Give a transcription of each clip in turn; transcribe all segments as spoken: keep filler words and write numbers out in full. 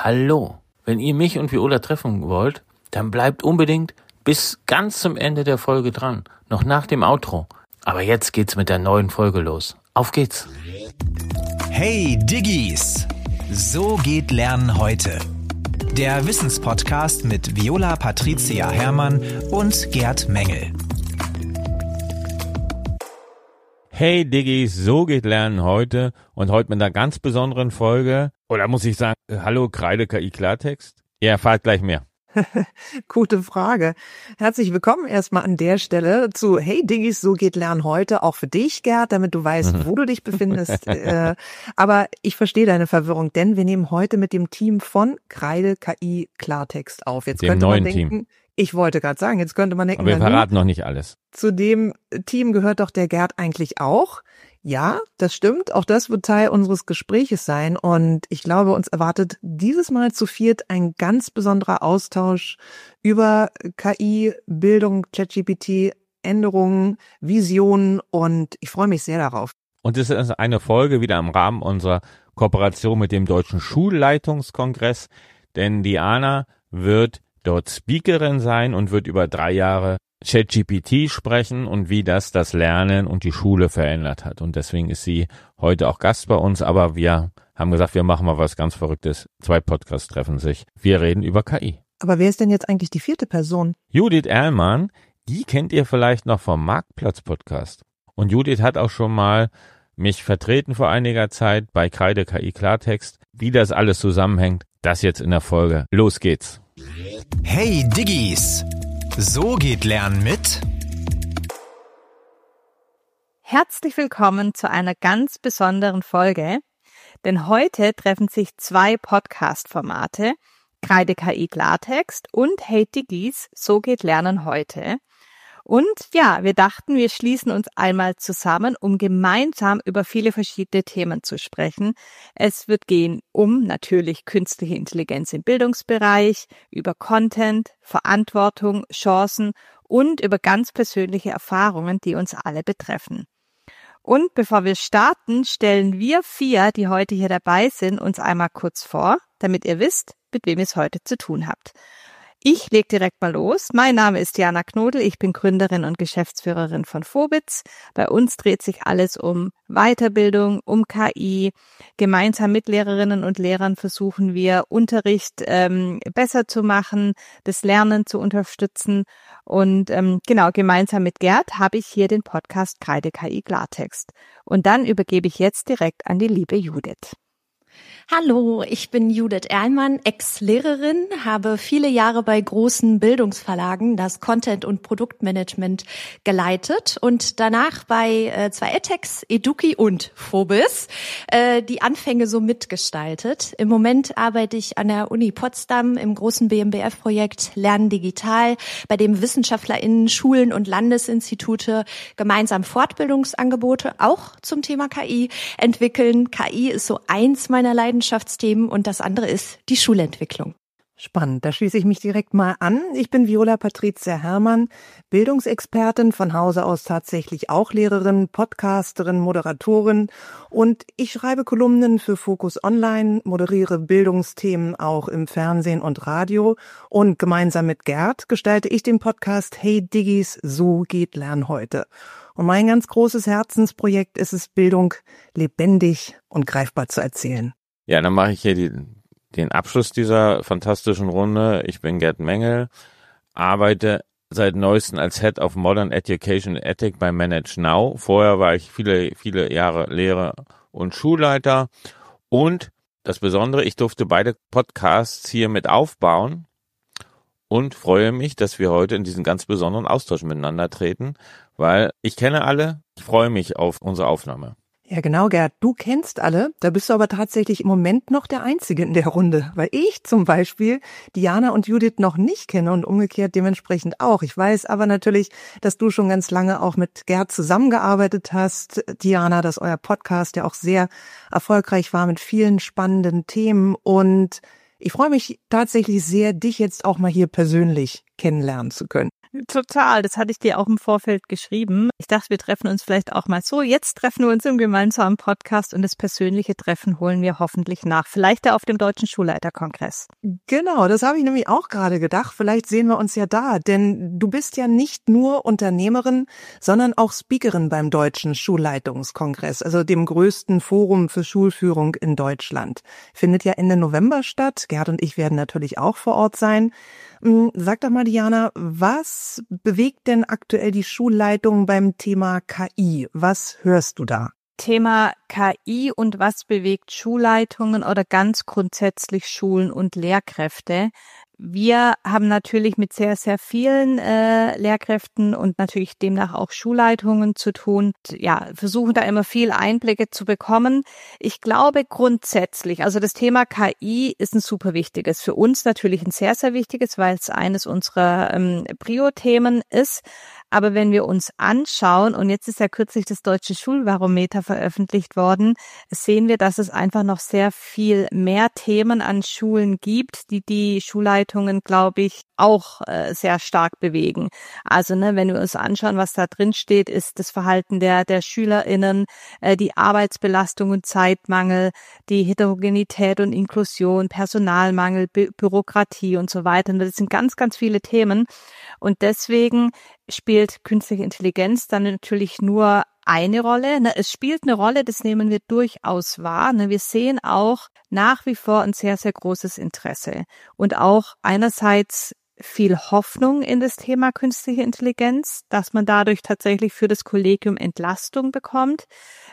Hallo, wenn ihr mich und Viola treffen wollt, dann bleibt unbedingt bis ganz zum Ende der Folge dran, noch nach dem Outro. Aber jetzt geht's mit der neuen Folge los. Auf geht's! Hey Diggis! So geht Lernen heute. Der Wissenspodcast mit Viola Patricia Herrmann und Gerd Mengel. Hey Diggis, so geht Lernen heute und heute mit einer ganz besonderen Folge. Oder muss ich sagen, hallo Kreide K I Klartext? Ihr erfahrt gleich mehr. Gute Frage. Herzlich willkommen erstmal an der Stelle zu Hey Diggis, so geht Lernen heute. Auch für dich, Gerd, damit du weißt, wo du dich befindest. äh, aber ich verstehe deine Verwirrung, denn wir nehmen heute mit dem Team von Kreide K I Klartext auf. Jetzt Dem könnte neuen man denken, Team. Ich wollte gerade sagen, jetzt könnte man denken, Aber wir na nun, verraten noch nicht alles. zu dem Team gehört doch der Gerd eigentlich auch. Ja, das stimmt. Auch das wird Teil unseres Gespräches sein. Und ich glaube, uns erwartet dieses Mal zu viert ein ganz besonderer Austausch über K I, Bildung, ChatGPT, Änderungen, Visionen. Und ich freue mich sehr darauf. Und es ist eine Folge wieder im Rahmen unserer Kooperation mit dem Deutschen Schulleitungskongress. Denn Diana wird dort Speakerin sein und wird über drei Jahre ChatGPT sprechen und wie das das Lernen und die Schule verändert hat. Und deswegen ist sie heute auch Gast bei uns. Aber wir haben gesagt, wir machen mal was ganz Verrücktes. Zwei Podcasts treffen sich. Wir reden über K I. Aber wer ist denn jetzt eigentlich die vierte Person? Judith Erlmann, die kennt ihr vielleicht noch vom Marktplatz-Podcast. Und Judith hat auch schon mal mich vertreten vor einiger Zeit bei Kreide K I Klartext. Wie das alles zusammenhängt, das jetzt in der Folge. Los geht's. Hey Diggis! So geht Lernen mit Herzlich willkommen zu einer ganz besonderen Folge, denn heute treffen sich zwei Podcast-Formate, Kreide K I Klartext und Hey Diggis, so geht Lernen heute. Und ja, wir dachten, wir schließen uns einmal zusammen, um gemeinsam über viele verschiedene Themen zu sprechen. Es wird gehen um natürlich künstliche Intelligenz im Bildungsbereich, über Content, Verantwortung, Chancen und über ganz persönliche Erfahrungen, die uns alle betreffen. Und bevor wir starten, stellen wir vier, die heute hier dabei sind, uns einmal kurz vor, damit ihr wisst, mit wem ihr es heute zu tun habt. Ich leg direkt mal los. Mein Name ist Diana Knodel, ich bin Gründerin und Geschäftsführerin von Fobitz. Bei uns dreht sich alles um Weiterbildung, um K I. Gemeinsam mit Lehrerinnen und Lehrern versuchen wir, Unterricht ähm, besser zu machen, das Lernen zu unterstützen. Und ähm, genau, gemeinsam mit Gerd habe ich hier den Podcast Kreide K I Klartext. Und dann übergebe ich jetzt direkt an die liebe Judith. Hallo, ich bin Judith Erlmann, Ex-Lehrerin, habe viele Jahre bei großen Bildungsverlagen das Content- und Produktmanagement geleitet und danach bei äh, zwei edTechs, Eduki und Phobis äh, die Anfänge so mitgestaltet. Im Moment arbeite ich an der Uni Potsdam im großen B M B F-Projekt Lernen digital, bei dem WissenschaftlerInnen, Schulen und Landesinstitute gemeinsam Fortbildungsangebote auch zum Thema K I entwickeln. K I ist so eins meiner Leidenschaftsthemen und das andere ist die Schulentwicklung. Spannend, da schließe ich mich direkt mal an. Ich bin Viola Patricia Herrmann, Bildungsexpertin, von Hause aus tatsächlich auch Lehrerin, Podcasterin, Moderatorin und ich schreibe Kolumnen für Focus Online, moderiere Bildungsthemen auch im Fernsehen und Radio und gemeinsam mit Gerd gestalte ich den Podcast Hey Diggis, so geht Lernen heute. Und mein ganz großes Herzensprojekt ist es, Bildung lebendig und greifbar zu erzählen. Ja, dann mache ich hier die, den Abschluss dieser fantastischen Runde. Ich bin Gerd Mengel, arbeite seit neuestem als Head of Modern Education and Ethic bei Manage Now. Vorher war ich viele, viele Jahre Lehrer und Schulleiter. Und das Besondere, ich durfte beide Podcasts hier mit aufbauen und freue mich, dass wir heute in diesen ganz besonderen Austausch miteinander treten, weil ich kenne alle, ich freue mich auf unsere Aufnahme. Ja genau, Gerd, du kennst alle, da bist du aber tatsächlich im Moment noch der Einzige in der Runde, weil ich zum Beispiel Diana und Judith noch nicht kenne und umgekehrt dementsprechend auch. Ich weiß aber natürlich, dass du schon ganz lange auch mit Gerd zusammengearbeitet hast, Diana, dass euer Podcast ja auch sehr erfolgreich war mit vielen spannenden Themen und ich freue mich tatsächlich sehr, dich jetzt auch mal hier persönlich kennenlernen zu können. Total, das hatte ich dir auch im Vorfeld geschrieben. Ich dachte, wir treffen uns vielleicht auch mal so. Jetzt treffen wir uns im gemeinsamen Podcast und das persönliche Treffen holen wir hoffentlich nach. Vielleicht ja auf dem Deutschen Schulleiterkongress. Genau, das habe ich nämlich auch gerade gedacht. Vielleicht sehen wir uns ja da, denn du bist ja nicht nur Unternehmerin, sondern auch Speakerin beim Deutschen Schulleitungskongress, also dem größten Forum für Schulführung in Deutschland. Findet ja Ende November statt. Gerhard und ich werden natürlich auch vor Ort sein. Sag doch mal, Diana, was bewegt denn aktuell die Schulleitung beim Thema K I? Was hörst du da? Thema K I und was bewegt Schulleitungen oder ganz grundsätzlich Schulen und Lehrkräfte. Wir haben natürlich mit sehr, sehr vielen äh, Lehrkräften und natürlich demnach auch Schulleitungen zu tun. Ja, versuchen da immer viel Einblicke zu bekommen. Ich glaube grundsätzlich, also das Thema K I ist ein super wichtiges. Für uns natürlich ein sehr, sehr wichtiges, weil es eines unserer ähm, Prio-Themen ist. Aber wenn wir uns anschauen, und jetzt ist ja kürzlich das Deutsche Schulbarometer veröffentlicht worden, sehen wir, dass es einfach noch sehr viel mehr Themen an Schulen gibt, die die Schulleitungen, glaube ich, auch äh, sehr stark bewegen. Also ne, wenn wir uns anschauen, was da drin steht, ist das Verhalten der der SchülerInnen, äh, die Arbeitsbelastung und Zeitmangel, die Heterogenität und Inklusion, Personalmangel, Bü- Bürokratie und so weiter. Und das sind ganz, ganz viele Themen. Und deswegen spielt künstliche Intelligenz dann natürlich nur eine Rolle. Es spielt eine Rolle, das nehmen wir durchaus wahr. Wir sehen auch nach wie vor ein sehr, sehr großes Interesse und auch einerseits viel Hoffnung in das Thema künstliche Intelligenz, dass man dadurch tatsächlich für das Kollegium Entlastung bekommt.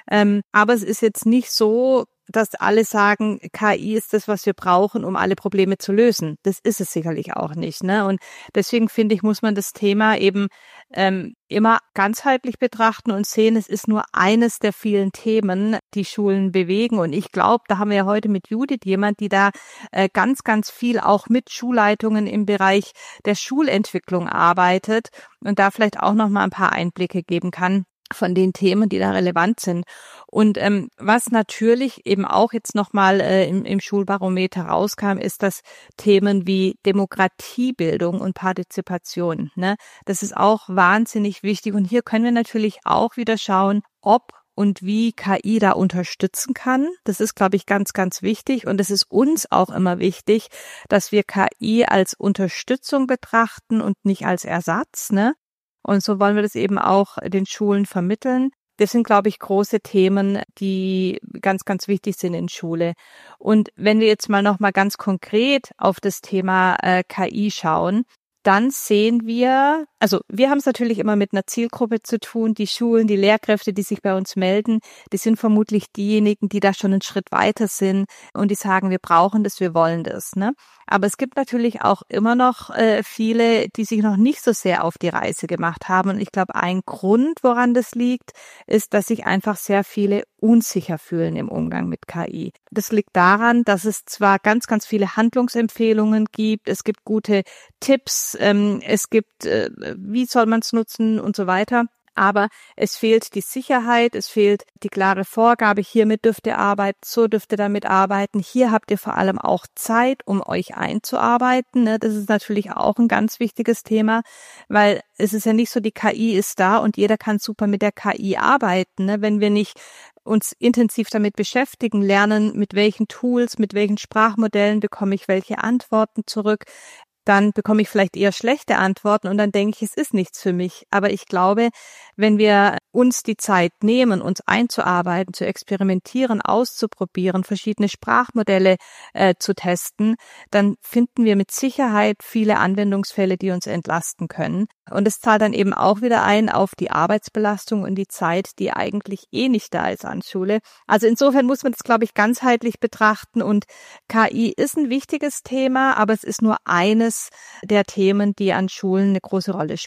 Aber es ist jetzt nicht so, dass alle sagen, K I ist das, was wir brauchen, um alle Probleme zu lösen. Das ist es sicherlich auch nicht, ne? Und deswegen finde ich, muss man das Thema eben ähm, immer ganzheitlich betrachten und sehen, es ist nur eines der vielen Themen, die Schulen bewegen. Und ich glaube, da haben wir ja heute mit Judith jemand, die da äh, ganz, ganz viel auch mit Schulleitungen im Bereich der Schulentwicklung arbeitet und da vielleicht auch noch mal ein paar Einblicke geben kann von den Themen, die da relevant sind. Und ähm, was natürlich eben auch jetzt nochmal äh, im, im Schulbarometer rauskam, ist, dass Themen wie Demokratiebildung und Partizipation, ne, das ist auch wahnsinnig wichtig. Und hier können wir natürlich auch wieder schauen, ob und wie K I da unterstützen kann. Das ist, glaube ich, ganz, ganz wichtig. Und es ist uns auch immer wichtig, dass wir K I als Unterstützung betrachten und nicht als Ersatz, ne? Und so wollen wir das eben auch den Schulen vermitteln. Das sind, glaube ich, große Themen, die ganz, ganz wichtig sind in Schule. Und wenn wir jetzt mal noch mal ganz konkret auf das Thema äh, K I schauen, dann sehen wir, also wir haben es natürlich immer mit einer Zielgruppe zu tun. Die Schulen, die Lehrkräfte, die sich bei uns melden, die sind vermutlich diejenigen, die da schon einen Schritt weiter sind und die sagen, wir brauchen das, wir wollen das, ne? Aber es gibt natürlich auch immer noch äh, viele, die sich noch nicht so sehr auf die Reise gemacht haben. Und ich glaube, ein Grund, woran das liegt, ist, dass sich einfach sehr viele unsicher fühlen im Umgang mit K I. Das liegt daran, dass es zwar ganz, ganz viele Handlungsempfehlungen gibt, es gibt gute Tipps, ähm, es gibt, äh, wie soll man es nutzen und so weiter. Aber es fehlt die Sicherheit, es fehlt die klare Vorgabe, hiermit dürft ihr arbeiten, so dürft ihr damit arbeiten. Hier habt ihr vor allem auch Zeit, um euch einzuarbeiten. Das ist natürlich auch ein ganz wichtiges Thema, weil es ist ja nicht so, die K I ist da und jeder kann super mit der K I arbeiten. Wenn wir nicht uns intensiv damit beschäftigen, lernen, mit welchen Tools, mit welchen Sprachmodellen bekomme ich welche Antworten zurück, dann bekomme ich vielleicht eher schlechte Antworten und dann denke ich, es ist nichts für mich. Aber ich glaube, wenn wir uns die Zeit nehmen, uns einzuarbeiten, zu experimentieren, auszuprobieren, verschiedene Sprachmodelle äh, zu testen, dann finden wir mit Sicherheit viele Anwendungsfälle, die uns entlasten können. Und es zahlt dann eben auch wieder ein auf die Arbeitsbelastung und die Zeit, die eigentlich eh nicht da ist an Schule. Also insofern muss man das, glaube ich, ganzheitlich betrachten. Und K I ist ein wichtiges Thema, aber es ist nur eines der Themen, die an Schulen eine große Rolle spielen.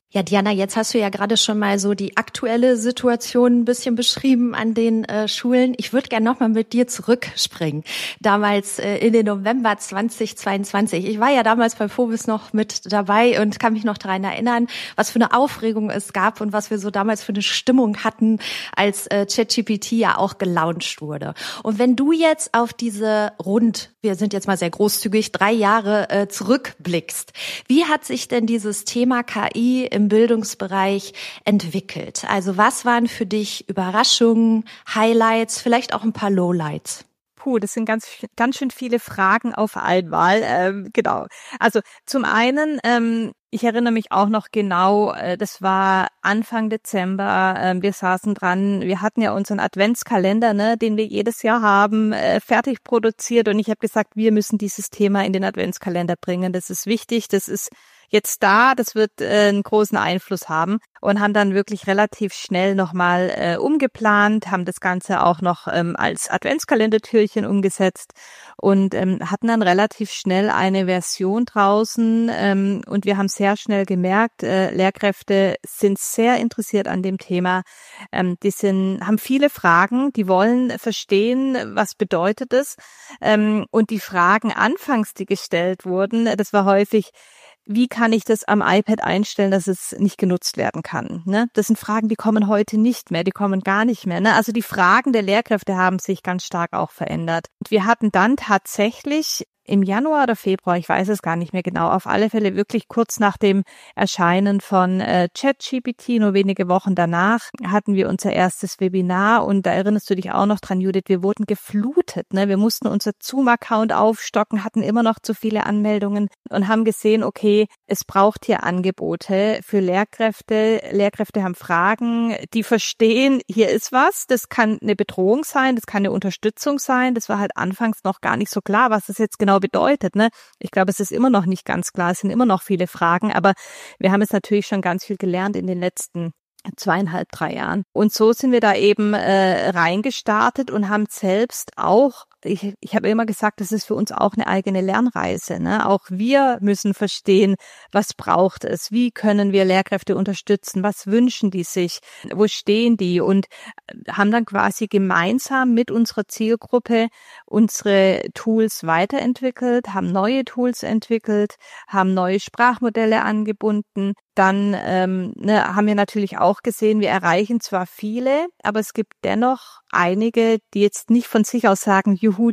Ja, Diana, jetzt hast du ja gerade schon mal so die aktuelle Situation ein bisschen beschrieben an den äh, Schulen. Ich würde gerne nochmal mit dir zurückspringen. Damals äh, in den November zweitausendzweiundzwanzig. Ich war ja damals bei Phobis noch mit dabei und kann mich noch daran erinnern, was für eine Aufregung es gab und was wir so damals für eine Stimmung hatten, als äh, ChatGPT ja auch gelauncht wurde. Und wenn du jetzt auf diese rund, wir sind jetzt mal sehr großzügig, drei Jahre äh, zurückblickst, wie hat sich denn dieses Thema K I im Bildungsbereich entwickelt? Also was waren für dich Überraschungen, Highlights, vielleicht auch ein paar Lowlights? Puh, das sind ganz, ganz schön viele Fragen auf einmal. Ähm, genau. Also zum einen, ähm, ich erinnere mich auch noch genau, äh, das war Anfang Dezember, äh, wir saßen dran, wir hatten ja unseren Adventskalender, ne, den wir jedes Jahr haben, äh, fertig produziert und ich habe gesagt, wir müssen dieses Thema in den Adventskalender bringen. Das ist wichtig, das ist jetzt da, das wird äh, einen großen Einfluss haben und haben dann wirklich relativ schnell nochmal äh, umgeplant, haben das Ganze auch noch ähm, als Adventskalendertürchen umgesetzt und ähm, hatten dann relativ schnell eine Version draußen ähm, und wir haben sehr schnell gemerkt, äh, Lehrkräfte sind sehr interessiert an dem Thema, ähm, die sind, haben viele Fragen, die wollen verstehen, was bedeutet es ähm, und die Fragen anfangs, die gestellt wurden, das war häufig, wie kann ich das am iPad einstellen, dass es nicht genutzt werden kann? Ne? Das sind Fragen, die kommen heute nicht mehr, die kommen gar nicht mehr. Ne? Also die Fragen der Lehrkräfte haben sich ganz stark auch verändert. Und wir hatten dann tatsächlich im Januar oder Februar, ich weiß es gar nicht mehr genau, auf alle Fälle wirklich kurz nach dem Erscheinen von äh, ChatGPT, nur wenige Wochen danach, hatten wir unser erstes Webinar und da erinnerst du dich auch noch dran, Judith, wir wurden geflutet, ne? Wir mussten unser Zoom-Account aufstocken, hatten immer noch zu viele Anmeldungen und haben gesehen, okay, es braucht hier Angebote für Lehrkräfte. Lehrkräfte haben Fragen, die verstehen, hier ist was, das kann eine Bedrohung sein, das kann eine Unterstützung sein, das war halt anfangs noch gar nicht so klar, was das jetzt genau bedeutet, ne? Ich glaube, es ist immer noch nicht ganz klar, es sind immer noch viele Fragen, aber wir haben jetzt natürlich schon ganz viel gelernt in den letzten zweieinhalb, drei Jahren. Und so sind wir da eben äh, reingestartet und haben selbst auch, ich, ich habe immer gesagt, das ist für uns auch eine eigene Lernreise, ne? Auch wir müssen verstehen, was braucht es, wie können wir Lehrkräfte unterstützen, was wünschen die sich, wo stehen die und haben dann quasi gemeinsam mit unserer Zielgruppe unsere Tools weiterentwickelt, haben neue Tools entwickelt, haben neue Sprachmodelle angebunden. Dann ähm, ne, haben wir natürlich auch gesehen, wir erreichen zwar viele, aber es gibt dennoch einige, die jetzt nicht von sich aus sagen, juhu,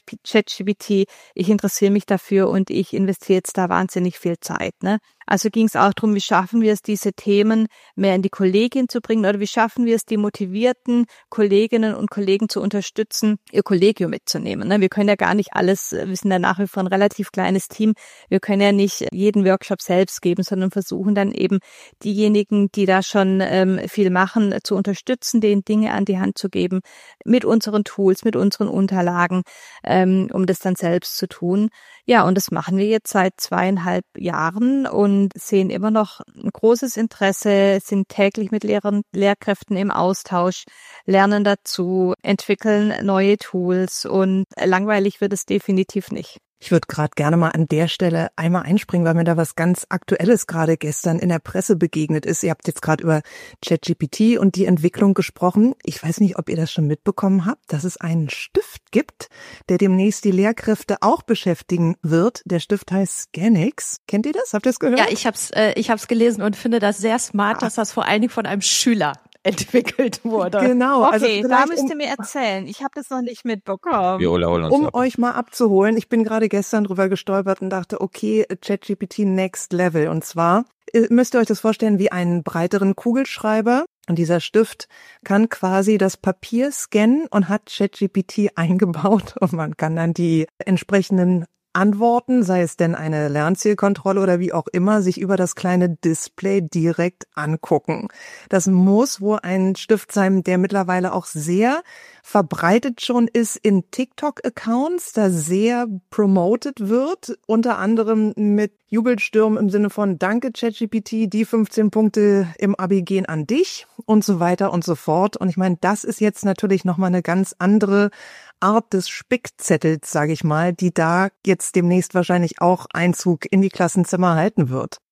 ChatGPT, ich interessiere mich dafür und ich investiere jetzt da wahnsinnig viel Zeit. Ne? Also ging es auch darum, wie schaffen wir es, diese Themen mehr in die Kollegin zu bringen oder wie schaffen wir es, die motivierten Kolleginnen und Kollegen zu unterstützen, ihr Kollegium mitzunehmen. Ne? Wir können ja gar nicht alles, wir sind ja nach wie vor ein relativ kleines Team, wir können ja nicht jeden Workshop selbst geben, sondern versuchen dann eben diejenigen, die da schon ähm, viel machen, zu unterstützen, denen Dinge an die Hand zu geben, mit unseren Tools, mit unseren Unterlagen, ähm, um das dann selbst zu tun. Ja, und das machen wir jetzt seit zweieinhalb Jahren und sehen immer noch ein großes Interesse, sind täglich mit Lehrern, Lehrkräften im Austausch, lernen dazu, entwickeln neue Tools und langweilig wird es definitiv nicht. Ich würde gerade gerne mal an der Stelle einmal einspringen, weil mir da was ganz Aktuelles gerade gestern in der Presse begegnet ist. Ihr habt jetzt gerade über ChatGPT und die Entwicklung gesprochen. Ich weiß nicht, ob ihr das schon mitbekommen habt, dass es einen Stift gibt, der demnächst die Lehrkräfte auch beschäftigen wird. Der Stift heißt Scanix. Kennt ihr das? Habt ihr das gehört? Ja, ich habe es äh, ich hab's gelesen und finde das sehr smart, dass das vor allen Dingen von einem Schüler entwickelt wurde. Genau. Okay, also da müsst um, ihr mir erzählen. Ich habe das noch nicht mitbekommen. Viola, hol uns um ab. euch mal abzuholen. Ich bin gerade gestern drüber gestolpert und dachte, okay, ChatGPT Next Level. Und zwar müsst ihr euch das vorstellen wie einen breiteren Kugelschreiber. Und dieser Stift kann quasi das Papier scannen und hat ChatGPT eingebaut. Und man kann dann die entsprechenden Antworten, sei es denn eine Lernzielkontrolle oder wie auch immer, sich über das kleine Display direkt angucken. Das muss wohl ein Stift sein, der mittlerweile auch sehr verbreitet schon ist in TikTok-Accounts, da sehr promoted wird, unter anderem mit Jubelstürmen im Sinne von Danke ChatGPT, die fünfzehn Punkte im Abi gehen an dich und so weiter und so fort. Und ich meine, das ist jetzt natürlich nochmal eine ganz andere Art des Spickzettels, sage ich mal, die da jetzt demnächst wahrscheinlich auch Einzug in die Klassenzimmer halten wird.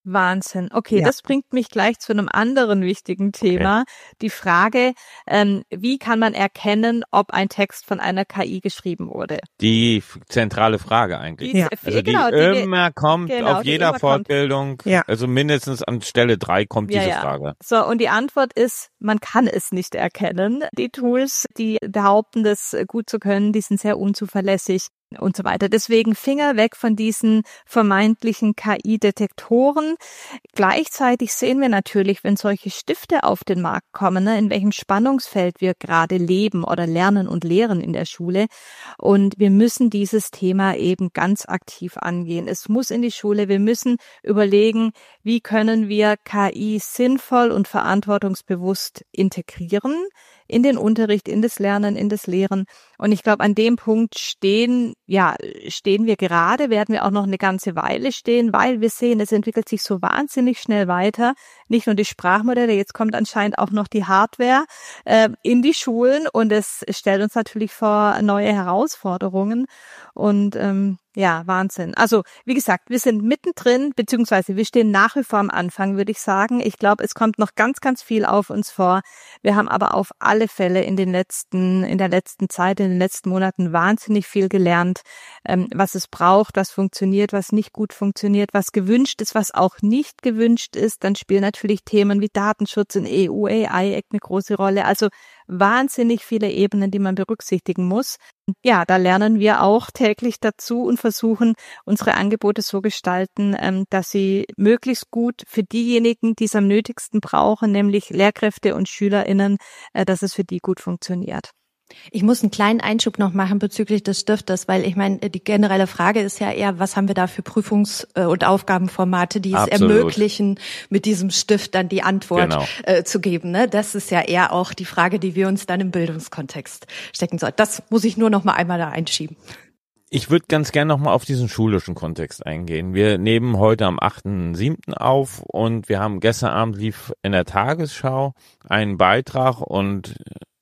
Wahnsinn. Okay, Ja. das bringt mich gleich zu einem anderen wichtigen Thema. Die Frage, ähm, wie kann man erkennen, ob ein Text von einer K I geschrieben wurde? Die f- zentrale Frage eigentlich. Die, Ja. Also die, genau, die, immer kommt genau, auf die jeder immer kommt. Fortbildung, Ja. also mindestens an Stelle drei kommt Ja, diese ja. Frage. So, und die Antwort ist, man kann es nicht erkennen. Die Tools, die behaupten, das gut zu können, die sind sehr unzuverlässig und so weiter. Deswegen Finger weg von diesen vermeintlichen K I-Detektoren. Gleichzeitig sehen wir natürlich, wenn solche Stifte auf den Markt kommen, ne, in welchem Spannungsfeld wir gerade leben oder lernen und lehren in der Schule. Und wir müssen dieses Thema eben ganz aktiv angehen. Es muss in die Schule. Wir müssen überlegen, wie können wir K I sinnvoll und verantwortungsbewusst integrieren in den Unterricht, in das Lernen, in das Lehren. Und ich glaube, an dem Punkt stehen, ja, stehen wir gerade, werden wir auch noch eine ganze Weile stehen, weil wir sehen, es entwickelt sich so wahnsinnig schnell weiter. Nicht nur die Sprachmodelle, jetzt kommt anscheinend auch noch die Hardware äh, in die Schulen und es stellt uns natürlich vor neue Herausforderungen. Und ähm, ja, Wahnsinn. Also, wie gesagt, wir sind mittendrin, beziehungsweise wir stehen nach wie vor am Anfang, würde ich sagen. Ich glaube, es kommt noch ganz, ganz viel auf uns vor. Wir haben aber auf alle Fälle in den letzten, in der letzten Zeit, in den letzten Monaten wahnsinnig viel gelernt, ähm, was es braucht, was funktioniert, was nicht gut funktioniert, was gewünscht ist, was auch nicht gewünscht ist. Dann spielen natürlich Themen wie Datenschutz und E U A I-Act eine große Rolle. Also wahnsinnig viele Ebenen, die man berücksichtigen muss. Ja, da lernen wir auch täglich dazu und versuchen, unsere Angebote so gestalten, ähm, dass sie möglichst gut für diejenigen, die es am nötigsten brauchen, nämlich Lehrkräfte und SchülerInnen, äh, dass es für die gut funktioniert. Ich muss einen kleinen Einschub noch machen bezüglich des Stiftes, weil ich meine, die generelle Frage ist ja eher, was haben wir da für Prüfungs- und Aufgabenformate, die es Absolut. ermöglichen, mit diesem Stift dann die Antwort Genau. äh, zu geben. Ne? Das ist ja eher auch die Frage, die wir uns dann im Bildungskontext stecken sollten. Das muss ich nur noch mal einmal da einschieben. Ich würde ganz gerne nochmal auf diesen schulischen Kontext eingehen. Wir nehmen heute am achten siebten auf und wir haben gestern Abend lief in der Tagesschau einen Beitrag und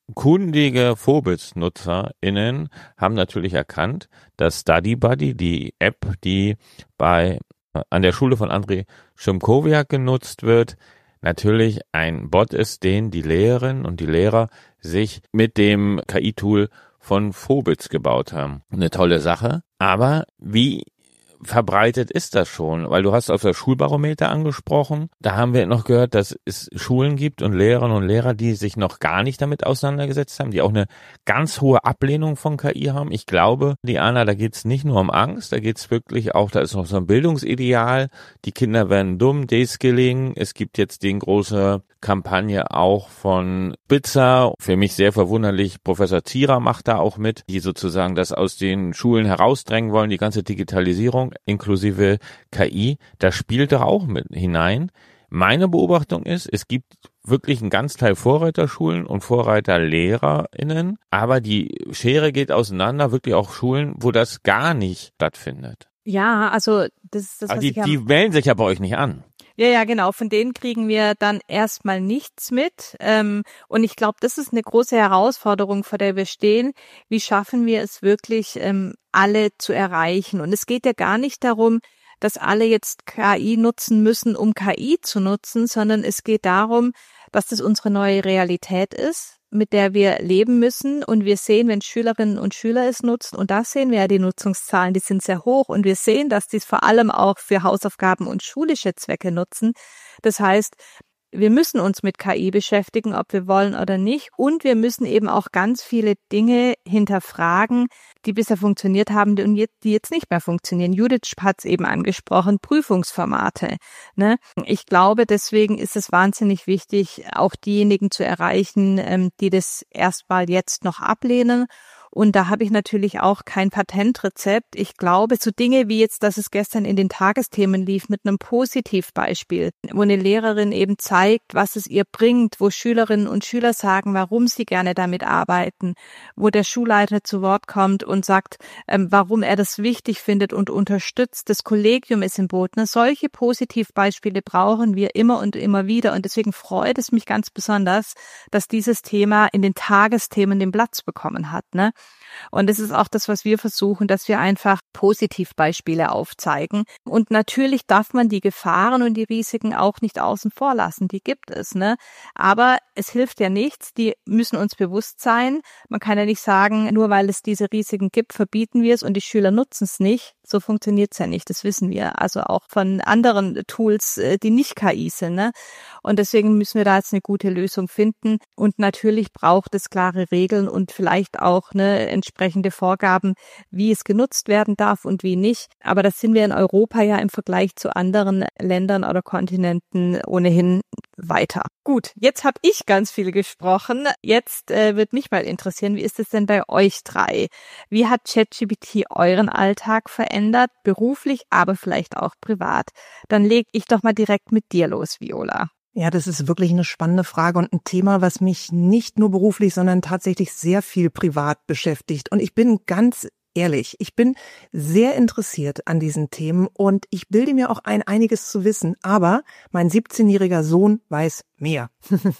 kundige Vorbildsnutzerinnen haben natürlich erkannt, dass Study Buddy, die App, die bei an der Schule von Andrei Szymkowiak genutzt wird, natürlich ein Bot ist, den die Lehrerinnen und die Lehrer sich mit dem K I-Tool von Vorbilds gebaut haben. Eine tolle Sache. Aber wie verbreitet ist das schon? Weil du hast auf das Schulbarometer angesprochen. Da haben wir noch gehört, dass es Schulen gibt und Lehrerinnen und Lehrer, die sich noch gar nicht damit auseinandergesetzt haben, die auch eine ganz hohe Ablehnung von K I haben. Ich glaube, Diana, da geht's nicht nur um Angst, da geht's wirklich auch, da ist noch so ein Bildungsideal. Die Kinder werden dumm, Deskilling. Es gibt jetzt die große Kampagne auch von Spitzer. Für mich sehr verwunderlich, Professor Zierer macht da auch mit, die sozusagen das aus den Schulen herausdrängen wollen, die ganze Digitalisierung inklusive K I. Das spielt doch auch mit hinein. Meine Beobachtung ist, es gibt wirklich einen ganz Teil Vorreiterschulen und Vorreiterlehrerinnen, aber die Schere geht auseinander, wirklich auch Schulen, wo das gar nicht stattfindet. Ja, also das ist das, was Aber die, ich am die melden sich ja bei euch nicht an. Ja, ja, genau. Von denen kriegen wir dann erstmal nichts mit. Ähm, und ich glaube, das ist eine große Herausforderung, vor der wir stehen. Wie schaffen wir es wirklich, ähm, alle zu erreichen? Und es geht ja gar nicht darum, dass alle jetzt K I nutzen müssen, um K I zu nutzen, sondern es geht darum, dass das unsere neue Realität ist, mit der wir leben müssen. Und wir sehen, wenn Schülerinnen und Schüler es nutzen, und da sehen wir ja die Nutzungszahlen, die sind sehr hoch. Und wir sehen, dass die es vor allem auch für Hausaufgaben und schulische Zwecke nutzen. Das heißt, wir müssen uns mit K I beschäftigen, ob wir wollen oder nicht. Und wir müssen eben auch ganz viele Dinge hinterfragen, die bisher funktioniert haben und die jetzt nicht mehr funktionieren. Judith hat es eben angesprochen, Prüfungsformate. Ne? Ich glaube, deswegen ist es wahnsinnig wichtig, auch diejenigen zu erreichen, die das erstmal jetzt noch ablehnen. Und da habe ich natürlich auch kein Patentrezept. Ich glaube, so Dinge wie jetzt, dass es gestern in den Tagesthemen lief mit einem Positivbeispiel, wo eine Lehrerin eben zeigt, was es ihr bringt, wo Schülerinnen und Schüler sagen, warum sie gerne damit arbeiten, wo der Schulleiter zu Wort kommt und sagt, ähm, warum er das wichtig findet und unterstützt. Das Kollegium ist im Boot. Ne? Solche Positivbeispiele brauchen wir immer und immer wieder. Und deswegen freut es mich ganz besonders, dass dieses Thema in den Tagesthemen den Platz bekommen hat. Ne? Und das ist auch das, was wir versuchen, dass wir einfach Positivbeispiele aufzeigen. Und natürlich darf man die Gefahren und die Risiken auch nicht außen vor lassen. Die gibt es, ne? Aber es hilft ja nichts. Die müssen uns bewusst sein. Man kann ja nicht sagen, nur weil es diese Risiken gibt, verbieten wir es und die Schüler nutzen es nicht. So funktioniert es ja nicht. Das wissen wir. Also auch von anderen Tools, die nicht K I sind, ne? Und deswegen müssen wir da jetzt eine gute Lösung finden. Und natürlich braucht es klare Regeln und vielleicht auch eine entsprechende Vorgaben, wie es genutzt werden darf und wie nicht. Aber das sind wir in Europa ja im Vergleich zu anderen Ländern oder Kontinenten ohnehin weiter. Gut, jetzt habe ich ganz viel gesprochen. Jetzt äh, wird mich mal interessieren, wie ist es denn bei euch drei? Wie hat ChatGPT euren Alltag verändert, beruflich, aber vielleicht auch privat? Dann leg ich doch mal direkt mit dir los, Viola. Ja, das ist wirklich eine spannende Frage und ein Thema, was mich nicht nur beruflich, sondern tatsächlich sehr viel privat beschäftigt. Und ich bin ganz ehrlich, ich bin sehr interessiert an diesen Themen und ich bilde mir auch ein, einiges zu wissen. Aber mein siebzehnjähriger Sohn weiß mehr.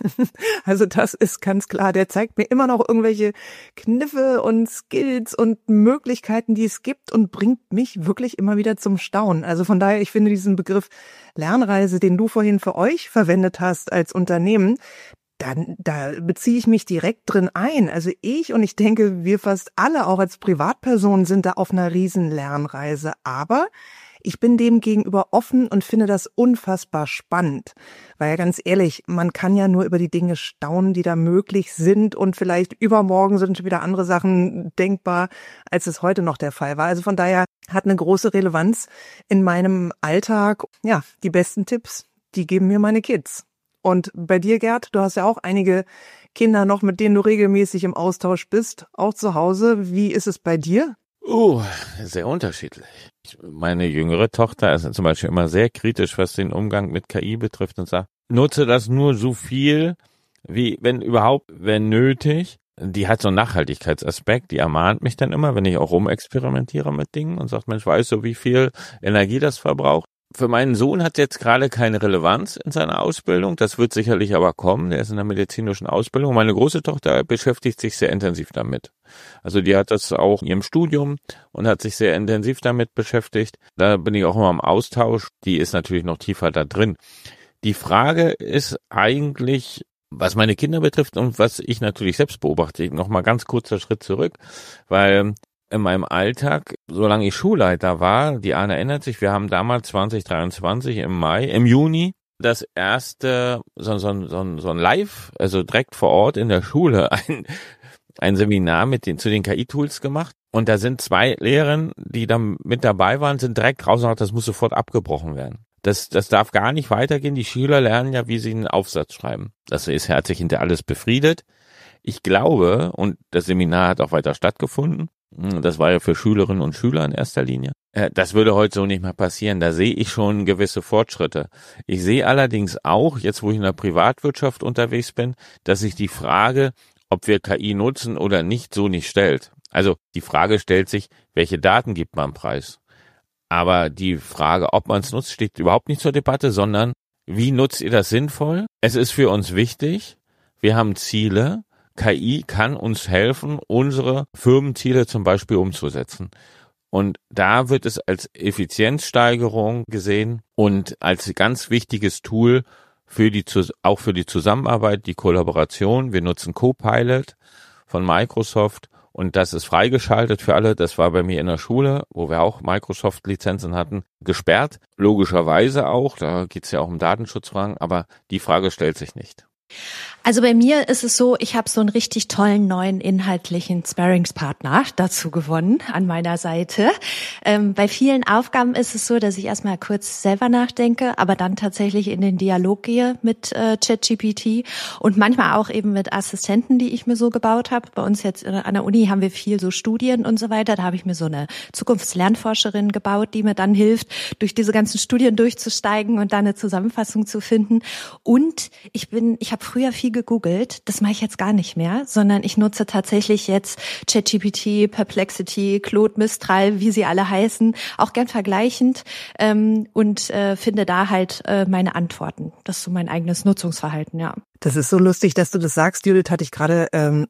Also das ist ganz klar. Der zeigt mir immer noch irgendwelche Kniffe und Skills und Möglichkeiten, die es gibt und bringt mich wirklich immer wieder zum Staunen. Also von daher, ich finde diesen Begriff Lernreise, den du vorhin für euch verwendet hast als Unternehmen, dann da beziehe ich mich direkt drin ein. Also ich und ich denke, wir fast alle auch als Privatpersonen sind da auf einer riesen Lernreise. Aber ich bin dem gegenüber offen und finde das unfassbar spannend. Weil ja ganz ehrlich, man kann ja nur über die Dinge staunen, die da möglich sind und vielleicht übermorgen sind schon wieder andere Sachen denkbar, als es heute noch der Fall war. Also von daher hat eine große Relevanz in meinem Alltag. Ja, die besten Tipps, die geben mir meine Kids. Und bei dir, Gerd, du hast ja auch einige Kinder noch, mit denen du regelmäßig im Austausch bist, auch zu Hause. Wie ist es bei dir? Oh, sehr unterschiedlich. Meine jüngere Tochter ist zum Beispiel immer sehr kritisch, was den Umgang mit K I betrifft und sagt, nutze das nur so viel, wie wenn überhaupt, wenn nötig. Die hat so einen Nachhaltigkeitsaspekt, die ermahnt mich dann immer, wenn ich auch rumexperimentiere mit Dingen und sagt, Mensch, weißt du, wie viel Energie das verbraucht? Für meinen Sohn hat jetzt gerade keine Relevanz in seiner Ausbildung. Das wird sicherlich aber kommen. Der ist in der medizinischen Ausbildung. Meine große Tochter beschäftigt sich sehr intensiv damit. Also die hat das auch in ihrem Studium und hat sich sehr intensiv damit beschäftigt. Da bin ich auch immer im Austausch. Die ist natürlich noch tiefer da drin. Die Frage ist eigentlich, was meine Kinder betrifft und was ich natürlich selbst beobachte. Noch mal ganz kurzer Schritt zurück, weil in meinem Alltag, solange ich Schulleiter war, die Anne erinnert sich, wir haben damals zwanzig dreiundzwanzig im Mai, im Juni, das erste, so, so, so, so ein Live, also direkt vor Ort in der Schule, ein, ein Seminar mit den, zu den K I-Tools gemacht. Und da sind zwei Lehrerinnen, die da mit dabei waren, sind direkt raus und gesagt, das muss sofort abgebrochen werden. Das, das darf gar nicht weitergehen. Die Schüler lernen ja, wie sie einen Aufsatz schreiben. Das ist herzlich hinter alles befriedet. Ich glaube, und das Seminar hat auch weiter stattgefunden, das war ja für Schülerinnen und Schüler in erster Linie. Das würde heute so nicht mehr passieren. Da sehe ich schon gewisse Fortschritte. Ich sehe allerdings auch, jetzt wo ich in der Privatwirtschaft unterwegs bin, dass sich die Frage, ob wir K I nutzen oder nicht, so nicht stellt. Also die Frage stellt sich, welche Daten gibt man preis? Aber die Frage, ob man es nutzt, steht überhaupt nicht zur Debatte, sondern wie nutzt ihr das sinnvoll? Es ist für uns wichtig. Wir haben Ziele. K I kann uns helfen, unsere Firmenziele zum Beispiel umzusetzen. Und da wird es als Effizienzsteigerung gesehen und als ganz wichtiges Tool für die, auch für die Zusammenarbeit, die Kollaboration. Wir nutzen Copilot von Microsoft und das ist freigeschaltet für alle. Das war bei mir in der Schule, wo wir auch Microsoft-Lizenzen hatten, gesperrt. Logischerweise auch, da geht es ja auch um Datenschutzfragen, aber die Frage stellt sich nicht. Also bei mir ist es so, ich habe so einen richtig tollen neuen inhaltlichen Sparringspartner dazu gewonnen an meiner Seite. Ähm, bei vielen Aufgaben ist es so, dass ich erstmal kurz selber nachdenke, aber dann tatsächlich in den Dialog gehe mit äh, ChatGPT und manchmal auch eben mit Assistenten, die ich mir so gebaut habe. Bei uns jetzt an der Uni haben wir viel so Studien und so weiter. Da habe ich mir so eine Zukunftslernforscherin gebaut, die mir dann hilft, durch diese ganzen Studien durchzusteigen und dann eine Zusammenfassung zu finden. Und ich bin, ich habe früher viel gegoogelt, das mache ich jetzt gar nicht mehr, sondern ich nutze tatsächlich jetzt ChatGPT, Perplexity, Claude, Mistral, wie sie alle heißen, auch gern vergleichend ähm, und äh, finde da halt äh, meine Antworten. Das ist so mein eigenes Nutzungsverhalten, ja. Das ist so lustig, dass du das sagst, Judith, hatte ich gerade ähm,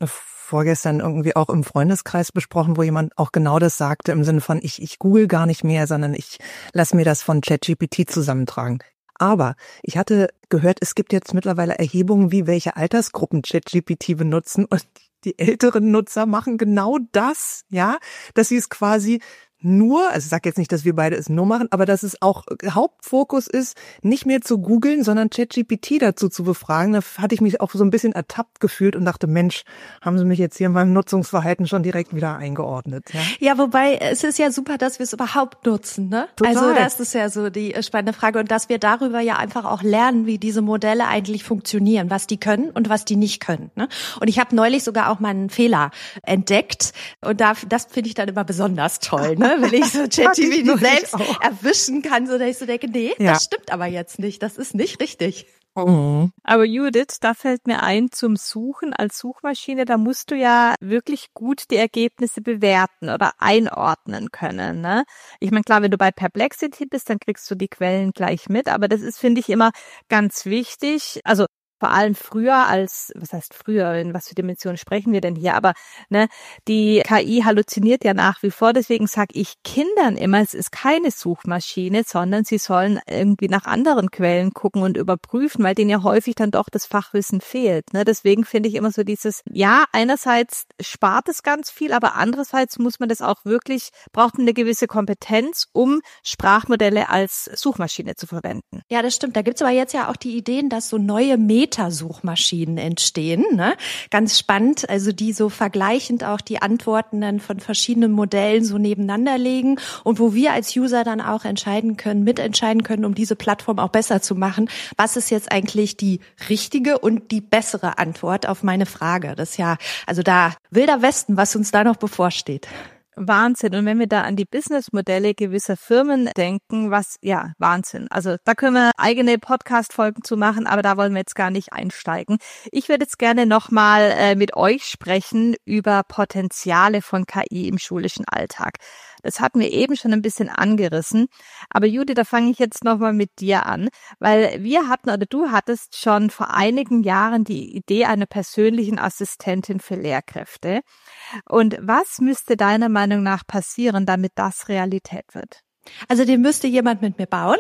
vorgestern irgendwie auch im Freundeskreis besprochen, wo jemand auch genau das sagte im Sinne von, ich, ich google gar nicht mehr, sondern ich lasse mir das von ChatGPT zusammentragen. Aber ich hatte gehört, es gibt jetzt mittlerweile Erhebungen, wie welche Altersgruppen ChatGPT benutzen, und die älteren Nutzer machen genau das, ja, dass sie es quasi nur, also ich sage jetzt nicht, dass wir beide es nur machen, aber dass es auch Hauptfokus ist, nicht mehr zu googeln, sondern ChatGPT dazu zu befragen. Da hatte ich mich auch so ein bisschen ertappt gefühlt und dachte, Mensch, haben sie mich jetzt hier in meinem Nutzungsverhalten schon direkt wieder eingeordnet. Ja, ja, wobei es ist ja super, dass wir es überhaupt nutzen, ne? Total. Also das ist ja so die spannende Frage, und dass wir darüber ja einfach auch lernen, wie diese Modelle eigentlich funktionieren, was die können und was die nicht können, ne? Und ich habe neulich sogar auch mal einen Fehler entdeckt, und da, das finde ich dann immer besonders toll, ne? Wenn ich so ChatGPT selbst erwischen kann, so dass ich so denke, nee, ja. das stimmt aber jetzt nicht, das ist nicht richtig. Mhm. Aber Judith, da fällt mir ein, zum Suchen als Suchmaschine, da musst du ja wirklich gut die Ergebnisse bewerten oder einordnen können, ne? Ich meine, klar, wenn du bei Perplexity bist, dann kriegst du die Quellen gleich mit, aber das ist, finde ich, immer ganz wichtig. Also vor allem früher als, was heißt früher, in was für Dimensionen sprechen wir denn hier, aber ne, die K I halluziniert ja nach wie vor, deswegen sage ich Kindern immer, es ist keine Suchmaschine, sondern sie sollen irgendwie nach anderen Quellen gucken und überprüfen, weil denen ja häufig dann doch das Fachwissen fehlt, ne? Deswegen finde ich immer so dieses, ja, einerseits spart es ganz viel, aber andererseits muss man das auch wirklich, braucht man eine gewisse Kompetenz, um Sprachmodelle als Suchmaschine zu verwenden. Ja, das stimmt, da gibt's aber jetzt ja auch die Ideen, dass so neue Meta Meta-Suchmaschinen entstehen, ne? Ganz spannend, also die so vergleichend auch die Antworten dann von verschiedenen Modellen so nebeneinander legen, und wo wir als User dann auch entscheiden können, mitentscheiden können, um diese Plattform auch besser zu machen, was ist jetzt eigentlich die richtige und die bessere Antwort auf meine Frage. Das ist ja, also da wilder Westen, was uns da noch bevorsteht. Wahnsinn. Und wenn wir da an die Businessmodelle gewisser Firmen denken, was, ja, Wahnsinn. Also da können wir eigene Podcast-Folgen zu machen, aber da wollen wir jetzt gar nicht einsteigen. Ich würde jetzt gerne nochmal äh, mit euch sprechen über Potenziale von K I im schulischen Alltag. Das hatten wir eben schon ein bisschen angerissen. Aber Judy, da fange ich jetzt nochmal mit dir an, weil wir hatten oder du hattest schon vor einigen Jahren die Idee einer persönlichen Assistentin für Lehrkräfte. Und was müsste deiner Meinung nach passieren, damit das Realität wird? Also den müsste jemand mit mir bauen.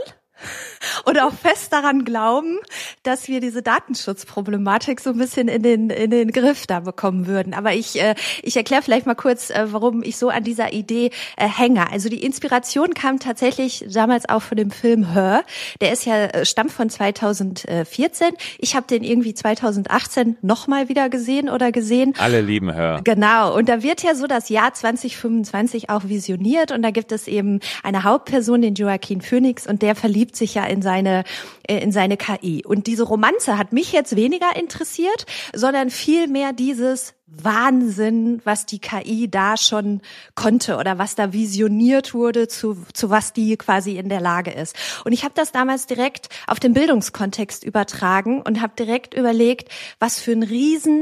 Und auch fest daran glauben, dass wir diese Datenschutzproblematik so ein bisschen in den in den Griff da bekommen würden. Aber ich äh, ich erkläre vielleicht mal kurz, äh, warum ich so an dieser Idee äh, hänge. Also die Inspiration kam tatsächlich damals auch von dem Film Her. Der ist ja äh, stammt von zweitausendvierzehn. Ich habe den irgendwie zweitausendachtzehn nochmal wieder gesehen oder gesehen. Alle lieben Her. Genau. Und da wird ja so das Jahr zwanzig fünfundzwanzig auch visioniert, und da gibt es eben eine Hauptperson, den Joaquin Phoenix, und der verliebt sich ja in seine in seine K I. Und diese Romanze hat mich jetzt weniger interessiert, sondern vielmehr dieses Wahnsinn, was die K I da schon konnte oder was da visioniert wurde, zu, zu was die quasi in der Lage ist. Und ich habe das damals direkt auf den Bildungskontext übertragen und habe direkt überlegt, was für ein riesen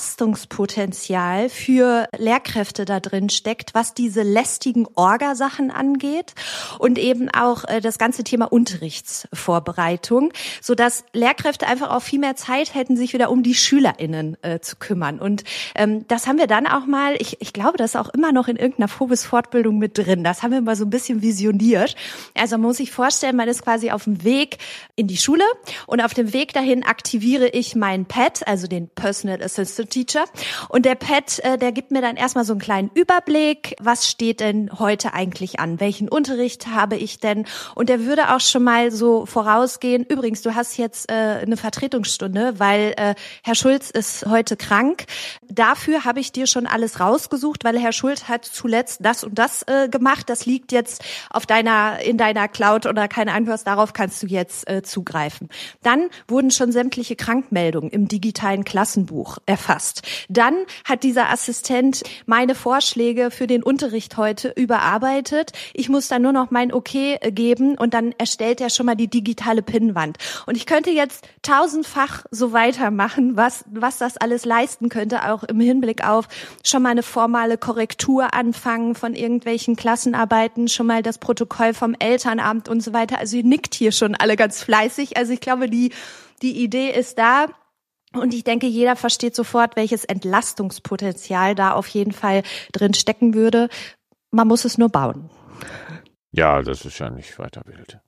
Entlastungspotenzial für Lehrkräfte da drin steckt, was diese lästigen Orgasachen angeht und eben auch äh, das ganze Thema Unterrichtsvorbereitung, sodass Lehrkräfte einfach auch viel mehr Zeit hätten, sich wieder um die SchülerInnen äh, zu kümmern. Und Ähm, das haben wir dann auch mal, ich, ich glaube, das ist auch immer noch in irgendeiner Phobis-Fortbildung mit drin. Das haben wir mal so ein bisschen visioniert. Also man muss sich vorstellen, man ist quasi auf dem Weg in die Schule und auf dem Weg dahin aktiviere ich meinen Pad, also den Personal Assistant Teacher. Und der Pad, äh, der gibt mir dann erstmal so einen kleinen Überblick, was steht denn heute eigentlich an? Welchen Unterricht habe ich denn? Und der würde auch schon mal so vorausgehen, übrigens, du hast jetzt äh, eine Vertretungsstunde, weil äh, Herr Schulz ist heute krank. Dafür habe ich dir schon alles rausgesucht, weil Herr Schulz hat zuletzt das und das äh, gemacht. Das liegt jetzt auf deiner in deiner Cloud oder keine Ahnung was, darauf kannst du jetzt äh, zugreifen. Dann wurden schon sämtliche Krankmeldungen im digitalen Klassenbuch erfasst. Dann hat dieser Assistent meine Vorschläge für den Unterricht heute überarbeitet. Ich muss dann nur noch mein Okay geben und dann erstellt er schon mal die digitale Pinnwand. Und ich könnte jetzt tausendfach so weitermachen, was was das alles leisten könnte, auch im Hinblick auf schon mal eine formale Korrektur anfangen von irgendwelchen Klassenarbeiten, schon mal das Protokoll vom Elternamt und so weiter. Also ihr nickt hier schon alle ganz fleißig. Also ich glaube, die die Idee ist da. Und ich denke, jeder versteht sofort, welches Entlastungspotenzial da auf jeden Fall drin stecken würde. Man muss es nur bauen. Ja, das ist ja nicht weiter wild.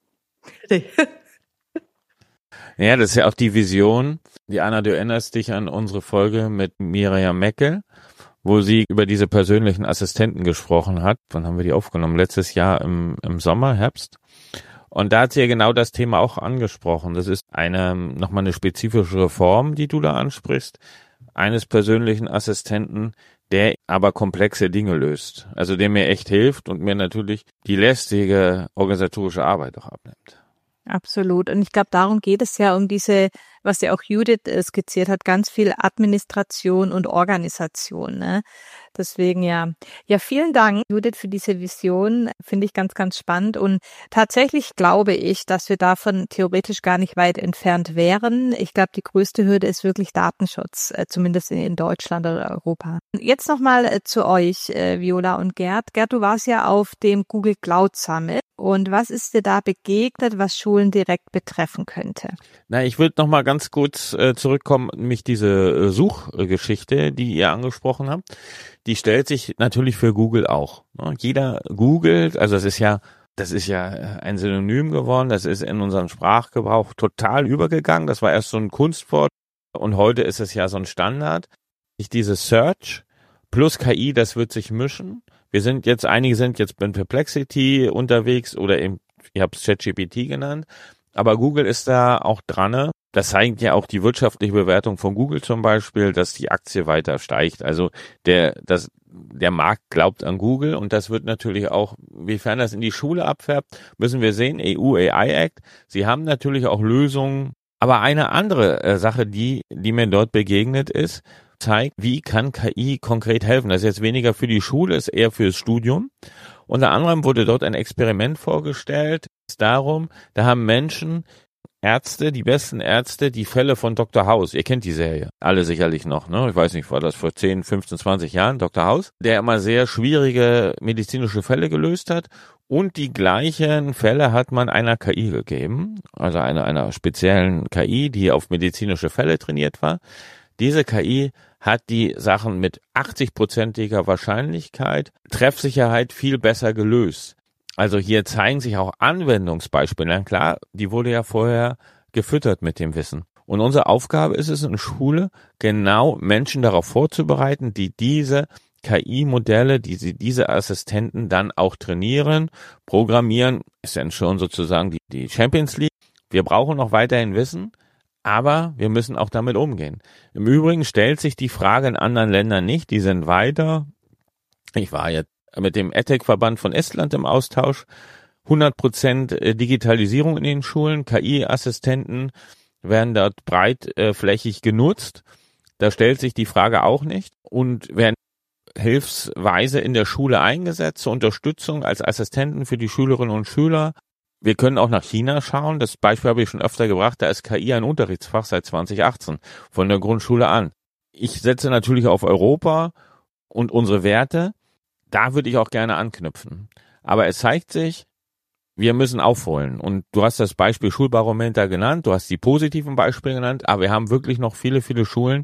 Ja, das ist ja auch die Vision. Diana, du erinnerst dich an unsere Folge mit Miriam Meckel, wo sie über diese persönlichen Assistenten gesprochen hat. Wann haben wir die aufgenommen? Letztes Jahr im, im Sommer, Herbst. Und da hat sie ja genau das Thema auch angesprochen. Das ist eine, nochmal eine spezifische Form, die du da ansprichst, eines persönlichen Assistenten, der aber komplexe Dinge löst. Also der mir echt hilft und mir natürlich die lästige organisatorische Arbeit auch abnimmt. Absolut. Und ich glaube, darum geht es ja um diese, was ja auch Judith äh, skizziert hat, ganz viel Administration und Organisation. Ne? Deswegen ja, ja, vielen Dank, Judith, für diese Vision. Finde ich ganz, ganz spannend. Und tatsächlich glaube ich, dass wir davon theoretisch gar nicht weit entfernt wären. Ich glaube, die größte Hürde ist wirklich Datenschutz, äh, zumindest in, in Deutschland oder Europa. Jetzt nochmal äh, zu euch, äh, Viola und Gerd. Gerd, du warst ja auf dem Google Cloud Summit. Und was ist dir da begegnet, was Schulen direkt betreffen könnte? Na, ich würde noch mal ganz kurz äh, zurückkommen, nämlich diese äh, Suchgeschichte, die ihr angesprochen habt, die stellt sich natürlich für Google auch. Ne? Jeder googelt, also das ist ja, das ist ja ein Synonym geworden, das ist in unserem Sprachgebrauch total übergegangen. Das war erst so ein Kunstwort und heute ist es ja so ein Standard. Ich diese Search plus K I, das wird sich mischen. Wir sind jetzt, einige sind jetzt in Perplexity unterwegs oder eben, ihr habt es ChatGPT genannt, aber Google ist da auch dran. Das zeigt ja auch die wirtschaftliche Bewertung von Google zum Beispiel, dass die Aktie weiter steigt. Also der, das, der Markt glaubt an Google und das wird natürlich auch, wiefern das in die Schule abfärbt, müssen wir sehen, E U A I Act. Sie haben natürlich auch Lösungen, aber eine andere äh, Sache, die, die mir dort begegnet ist, zeigt, wie kann K I konkret helfen. Das ist jetzt weniger für die Schule, ist eher fürs Studium. Unter anderem wurde dort ein Experiment vorgestellt. Es ist darum, da haben Menschen, Ärzte, die besten Ärzte, die Fälle von Doktor House. Ihr kennt die Serie, alle sicherlich noch, ne? Ich weiß nicht, war das vor zehn, fünfzehn, zwanzig Jahren, Doktor House, der immer sehr schwierige medizinische Fälle gelöst hat. Und die gleichen Fälle hat man einer K I gegeben, also einer, einer speziellen K I, die auf medizinische Fälle trainiert war. Diese K I hat die Sachen mit achtzig-prozentiger Wahrscheinlichkeit, Treffsicherheit viel besser gelöst. Also hier zeigen sich auch Anwendungsbeispiele. Na klar, die wurde ja vorher gefüttert mit dem Wissen. Und unsere Aufgabe ist es in Schule, genau Menschen darauf vorzubereiten, die diese K I-Modelle, die sie, diese Assistenten dann auch trainieren, programmieren, ist dann schon sozusagen die, die Champions League. Wir brauchen noch weiterhin Wissen. Aber wir müssen auch damit umgehen. Im Übrigen stellt sich die Frage in anderen Ländern nicht. Die sind weiter. Ich war jetzt mit dem EdTech-Verband von Estland im Austausch. hundert Prozent Digitalisierung in den Schulen. K I-Assistenten werden dort breitflächig äh, genutzt. Da stellt sich die Frage auch nicht. Und werden hilfsweise in der Schule eingesetzt zur Unterstützung als Assistenten für die Schülerinnen und Schüler. Wir können auch nach China schauen. Das Beispiel habe ich schon öfter gebracht. Da ist K I ein Unterrichtsfach seit zwanzig achtzehn von der Grundschule an. Ich setze natürlich auf Europa und unsere Werte. Da würde ich auch gerne anknüpfen. Aber es zeigt sich, wir müssen aufholen. Und du hast das Beispiel Schulbarometer genannt. Du hast die positiven Beispiele genannt. Aber wir haben wirklich noch viele, viele Schulen,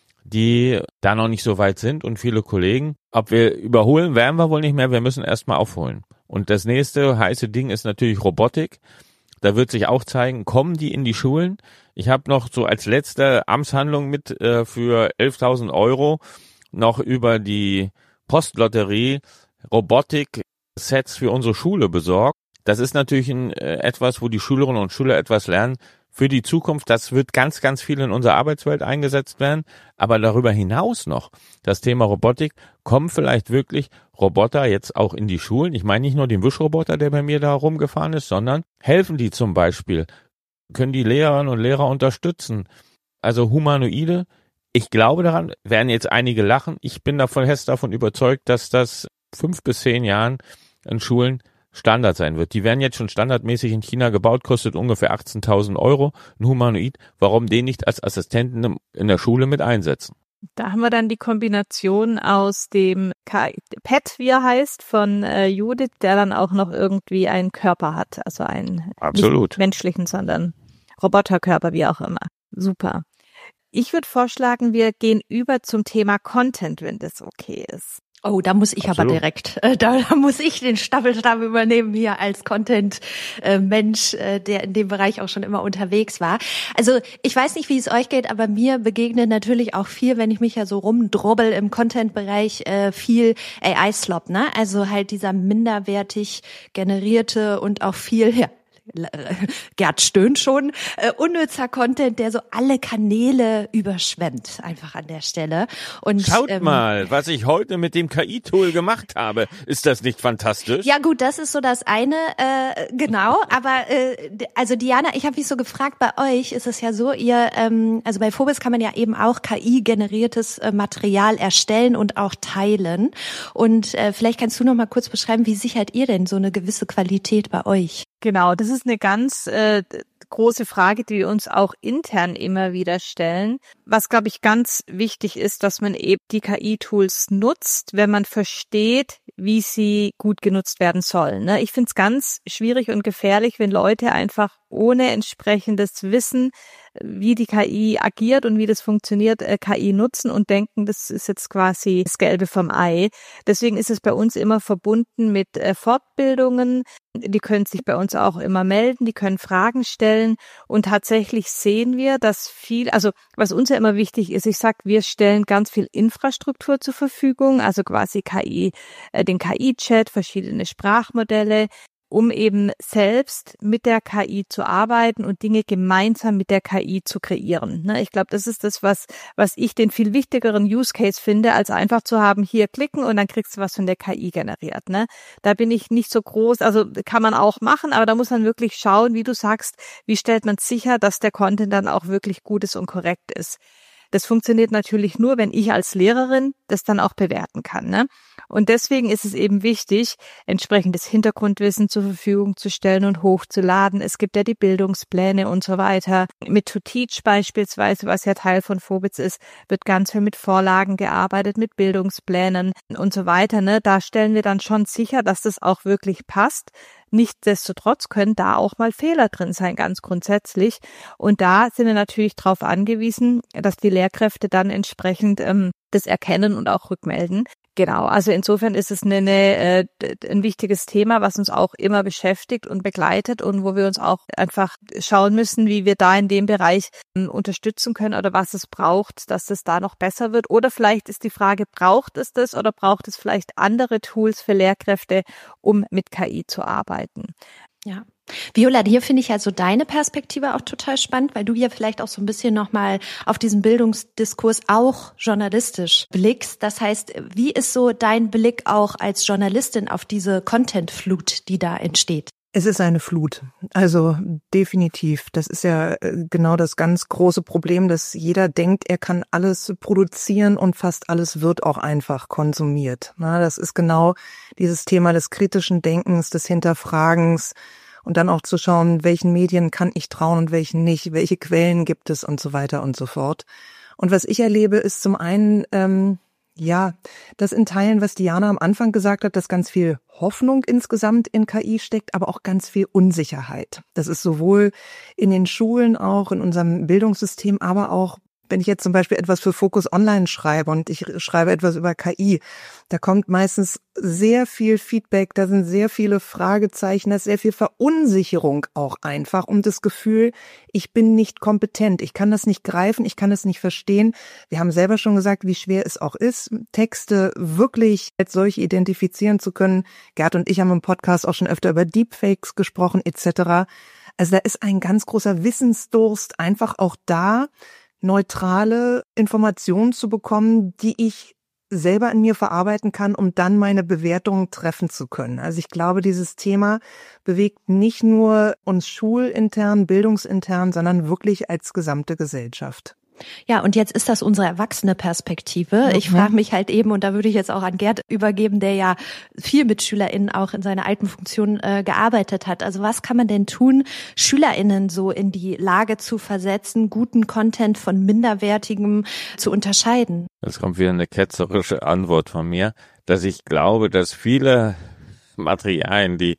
die da noch nicht so weit sind und viele Kollegen. Ob wir überholen, werden wir wohl nicht mehr. Wir müssen erstmal aufholen. Und das nächste heiße Ding ist natürlich Robotik. Da wird sich auch zeigen, kommen die in die Schulen? Ich habe noch so als letzte Amtshandlung mit äh, für elftausend Euro noch über die Postlotterie Robotik-Sets für unsere Schule besorgt. Das ist natürlich ein, äh, etwas, wo die Schülerinnen und Schüler etwas lernen für die Zukunft. Das wird ganz, ganz viel in unserer Arbeitswelt eingesetzt werden. Aber darüber hinaus noch, das Thema Robotik, kommen vielleicht wirklich Roboter jetzt auch in die Schulen. Ich meine nicht nur den Wischroboter, der bei mir da rumgefahren ist, sondern helfen die zum Beispiel, können die Lehrerinnen und Lehrer unterstützen. Also Humanoide, ich glaube daran, werden jetzt einige lachen. Ich bin davon fest davon überzeugt, dass das fünf bis zehn Jahren in Schulen Standard sein wird. Die werden jetzt schon standardmäßig in China gebaut, kostet ungefähr achtzehntausend Euro, ein Humanoid. Warum den nicht als Assistenten in der Schule mit einsetzen? Da haben wir dann die Kombination aus dem K I, Pet, wie er heißt, von äh, Judith, der dann auch noch irgendwie einen Körper hat, also einen Absolut. Nicht menschlichen, sondern Roboterkörper, wie auch immer. Super. Ich würde vorschlagen, wir gehen über zum Thema Content, wenn das okay ist. Oh, da muss ich Absolut. aber direkt, äh, da, da muss ich den Staffelstab übernehmen hier als Content-Mensch, äh, der in dem Bereich auch schon immer unterwegs war. Also ich weiß nicht, wie es euch geht, aber mir begegnet natürlich auch viel, wenn ich mich ja so rumdrobbel im Content-Bereich, äh, viel A I-Slop, ne? Also halt dieser minderwertig generierte und auch viel, ja, Gerd stöhnt schon, äh, unnützer Content, der so alle Kanäle überschwemmt, einfach an der Stelle. Und Schaut ähm, mal, was ich heute mit dem K I-Tool gemacht habe. Ist das nicht fantastisch? Ja gut, das ist so das eine, äh, genau. Aber äh, also Diana, ich habe mich so gefragt, bei euch ist es ja so, ihr, ähm, also bei Phobis kann man ja eben auch K I-generiertes äh, Material erstellen und auch teilen. Und äh, vielleicht kannst du noch mal kurz beschreiben, wie sichert ihr denn so eine gewisse Qualität bei euch? Genau, das ist eine ganz äh, große Frage, die wir uns auch intern immer wieder stellen. Was, glaube ich, ganz wichtig ist, dass man eben die K I-Tools nutzt, wenn man versteht, wie sie gut genutzt werden sollen. Ne? Ich finde es ganz schwierig und gefährlich, wenn Leute einfach ohne entsprechendes Wissen, wie die K I agiert und wie das funktioniert, K I nutzen und denken, das ist jetzt quasi das Gelbe vom Ei. Deswegen ist es bei uns immer verbunden mit Fortbildungen. Die können sich bei uns auch immer melden, die können Fragen stellen und tatsächlich sehen wir, dass viel, also was uns ja immer wichtig ist, ich sag, wir stellen ganz viel Infrastruktur zur Verfügung, also quasi K I, den K I-Chat, verschiedene Sprachmodelle, um eben selbst mit der K I zu arbeiten und Dinge gemeinsam mit der K I zu kreieren. Ich glaube, das ist das, was was ich den viel wichtigeren Use Case finde, als einfach zu haben, hier klicken und dann kriegst du was von der K I generiert. Da bin ich nicht so groß, also kann man auch machen, aber da muss man wirklich schauen, wie du sagst, wie stellt man sicher, dass der Content dann auch wirklich gut ist und korrekt ist. Das funktioniert natürlich nur, wenn ich als Lehrerin das dann auch bewerten kann. Ne? Und deswegen ist es eben wichtig, entsprechendes Hintergrundwissen zur Verfügung zu stellen und hochzuladen. Es gibt ja die Bildungspläne und so weiter. Mit To Teach beispielsweise, was ja Teil von Phobis ist, wird ganz viel mit Vorlagen gearbeitet, mit Bildungsplänen und so weiter. Ne? Da stellen wir dann schon sicher, dass das auch wirklich passt. Nichtsdestotrotz können da auch mal Fehler drin sein, ganz grundsätzlich. Und da sind wir natürlich darauf angewiesen, dass die Lehrkräfte dann entsprechend ähm, das erkennen und auch rückmelden. Genau, also insofern ist es eine, eine, äh, ein wichtiges Thema, was uns auch immer beschäftigt und begleitet und wo wir uns auch einfach schauen müssen, wie wir da in dem Bereich ähm, unterstützen können oder was es braucht, dass es da noch besser wird. Oder vielleicht ist die Frage, braucht es das oder braucht es vielleicht andere Tools für Lehrkräfte, um mit K I zu arbeiten? Ja. Viola, hier finde ich ja so deine Perspektive auch total spannend, weil du hier vielleicht auch so ein bisschen nochmal auf diesen Bildungsdiskurs auch journalistisch blickst. Das heißt, wie ist so dein Blick auch als Journalistin auf diese Content-Flut, die da entsteht? Es ist eine Flut, also definitiv. Das ist ja genau das ganz große Problem, dass jeder denkt, er kann alles produzieren und fast alles wird auch einfach konsumiert. Das ist genau dieses Thema des kritischen Denkens, des Hinterfragens und dann auch zu schauen, welchen Medien kann ich trauen und welchen nicht, welche Quellen gibt es und so weiter und so fort. Und was ich erlebe, ist zum einen, ähm, ja, das in Teilen, was Diana am Anfang gesagt hat, dass ganz viel Hoffnung insgesamt in K I steckt, aber auch ganz viel Unsicherheit. Das ist sowohl in den Schulen, auch in unserem Bildungssystem, aber auch wenn ich jetzt zum Beispiel etwas für Focus Online schreibe und ich schreibe etwas über K I, da kommt meistens sehr viel Feedback, da sind sehr viele Fragezeichen, da ist sehr viel Verunsicherung auch einfach und das Gefühl, ich bin nicht kompetent, ich kann das nicht greifen, ich kann das nicht verstehen. Wir haben selber schon gesagt, wie schwer es auch ist, Texte wirklich als solche identifizieren zu können. Gerd und ich haben im Podcast auch schon öfter über Deepfakes gesprochen et cetera. Also da ist ein ganz großer Wissensdurst einfach auch da, neutrale Informationen zu bekommen, die ich selber in mir verarbeiten kann, um dann meine Bewertungen treffen zu können. Also ich glaube, dieses Thema bewegt nicht nur uns schulintern, bildungsintern, sondern wirklich als gesamte Gesellschaft. Ja, und jetzt ist das unsere erwachsene Perspektive. Ich frage mich halt eben, und da würde ich jetzt auch an Gerd übergeben, der ja viel mit SchülerInnen auch in seiner alten Funktion äh, gearbeitet hat. Also was kann man denn tun, SchülerInnen so in die Lage zu versetzen, guten Content von minderwertigem zu unterscheiden? Jetzt kommt wieder eine ketzerische Antwort von mir, dass ich glaube, dass viele Materialien, die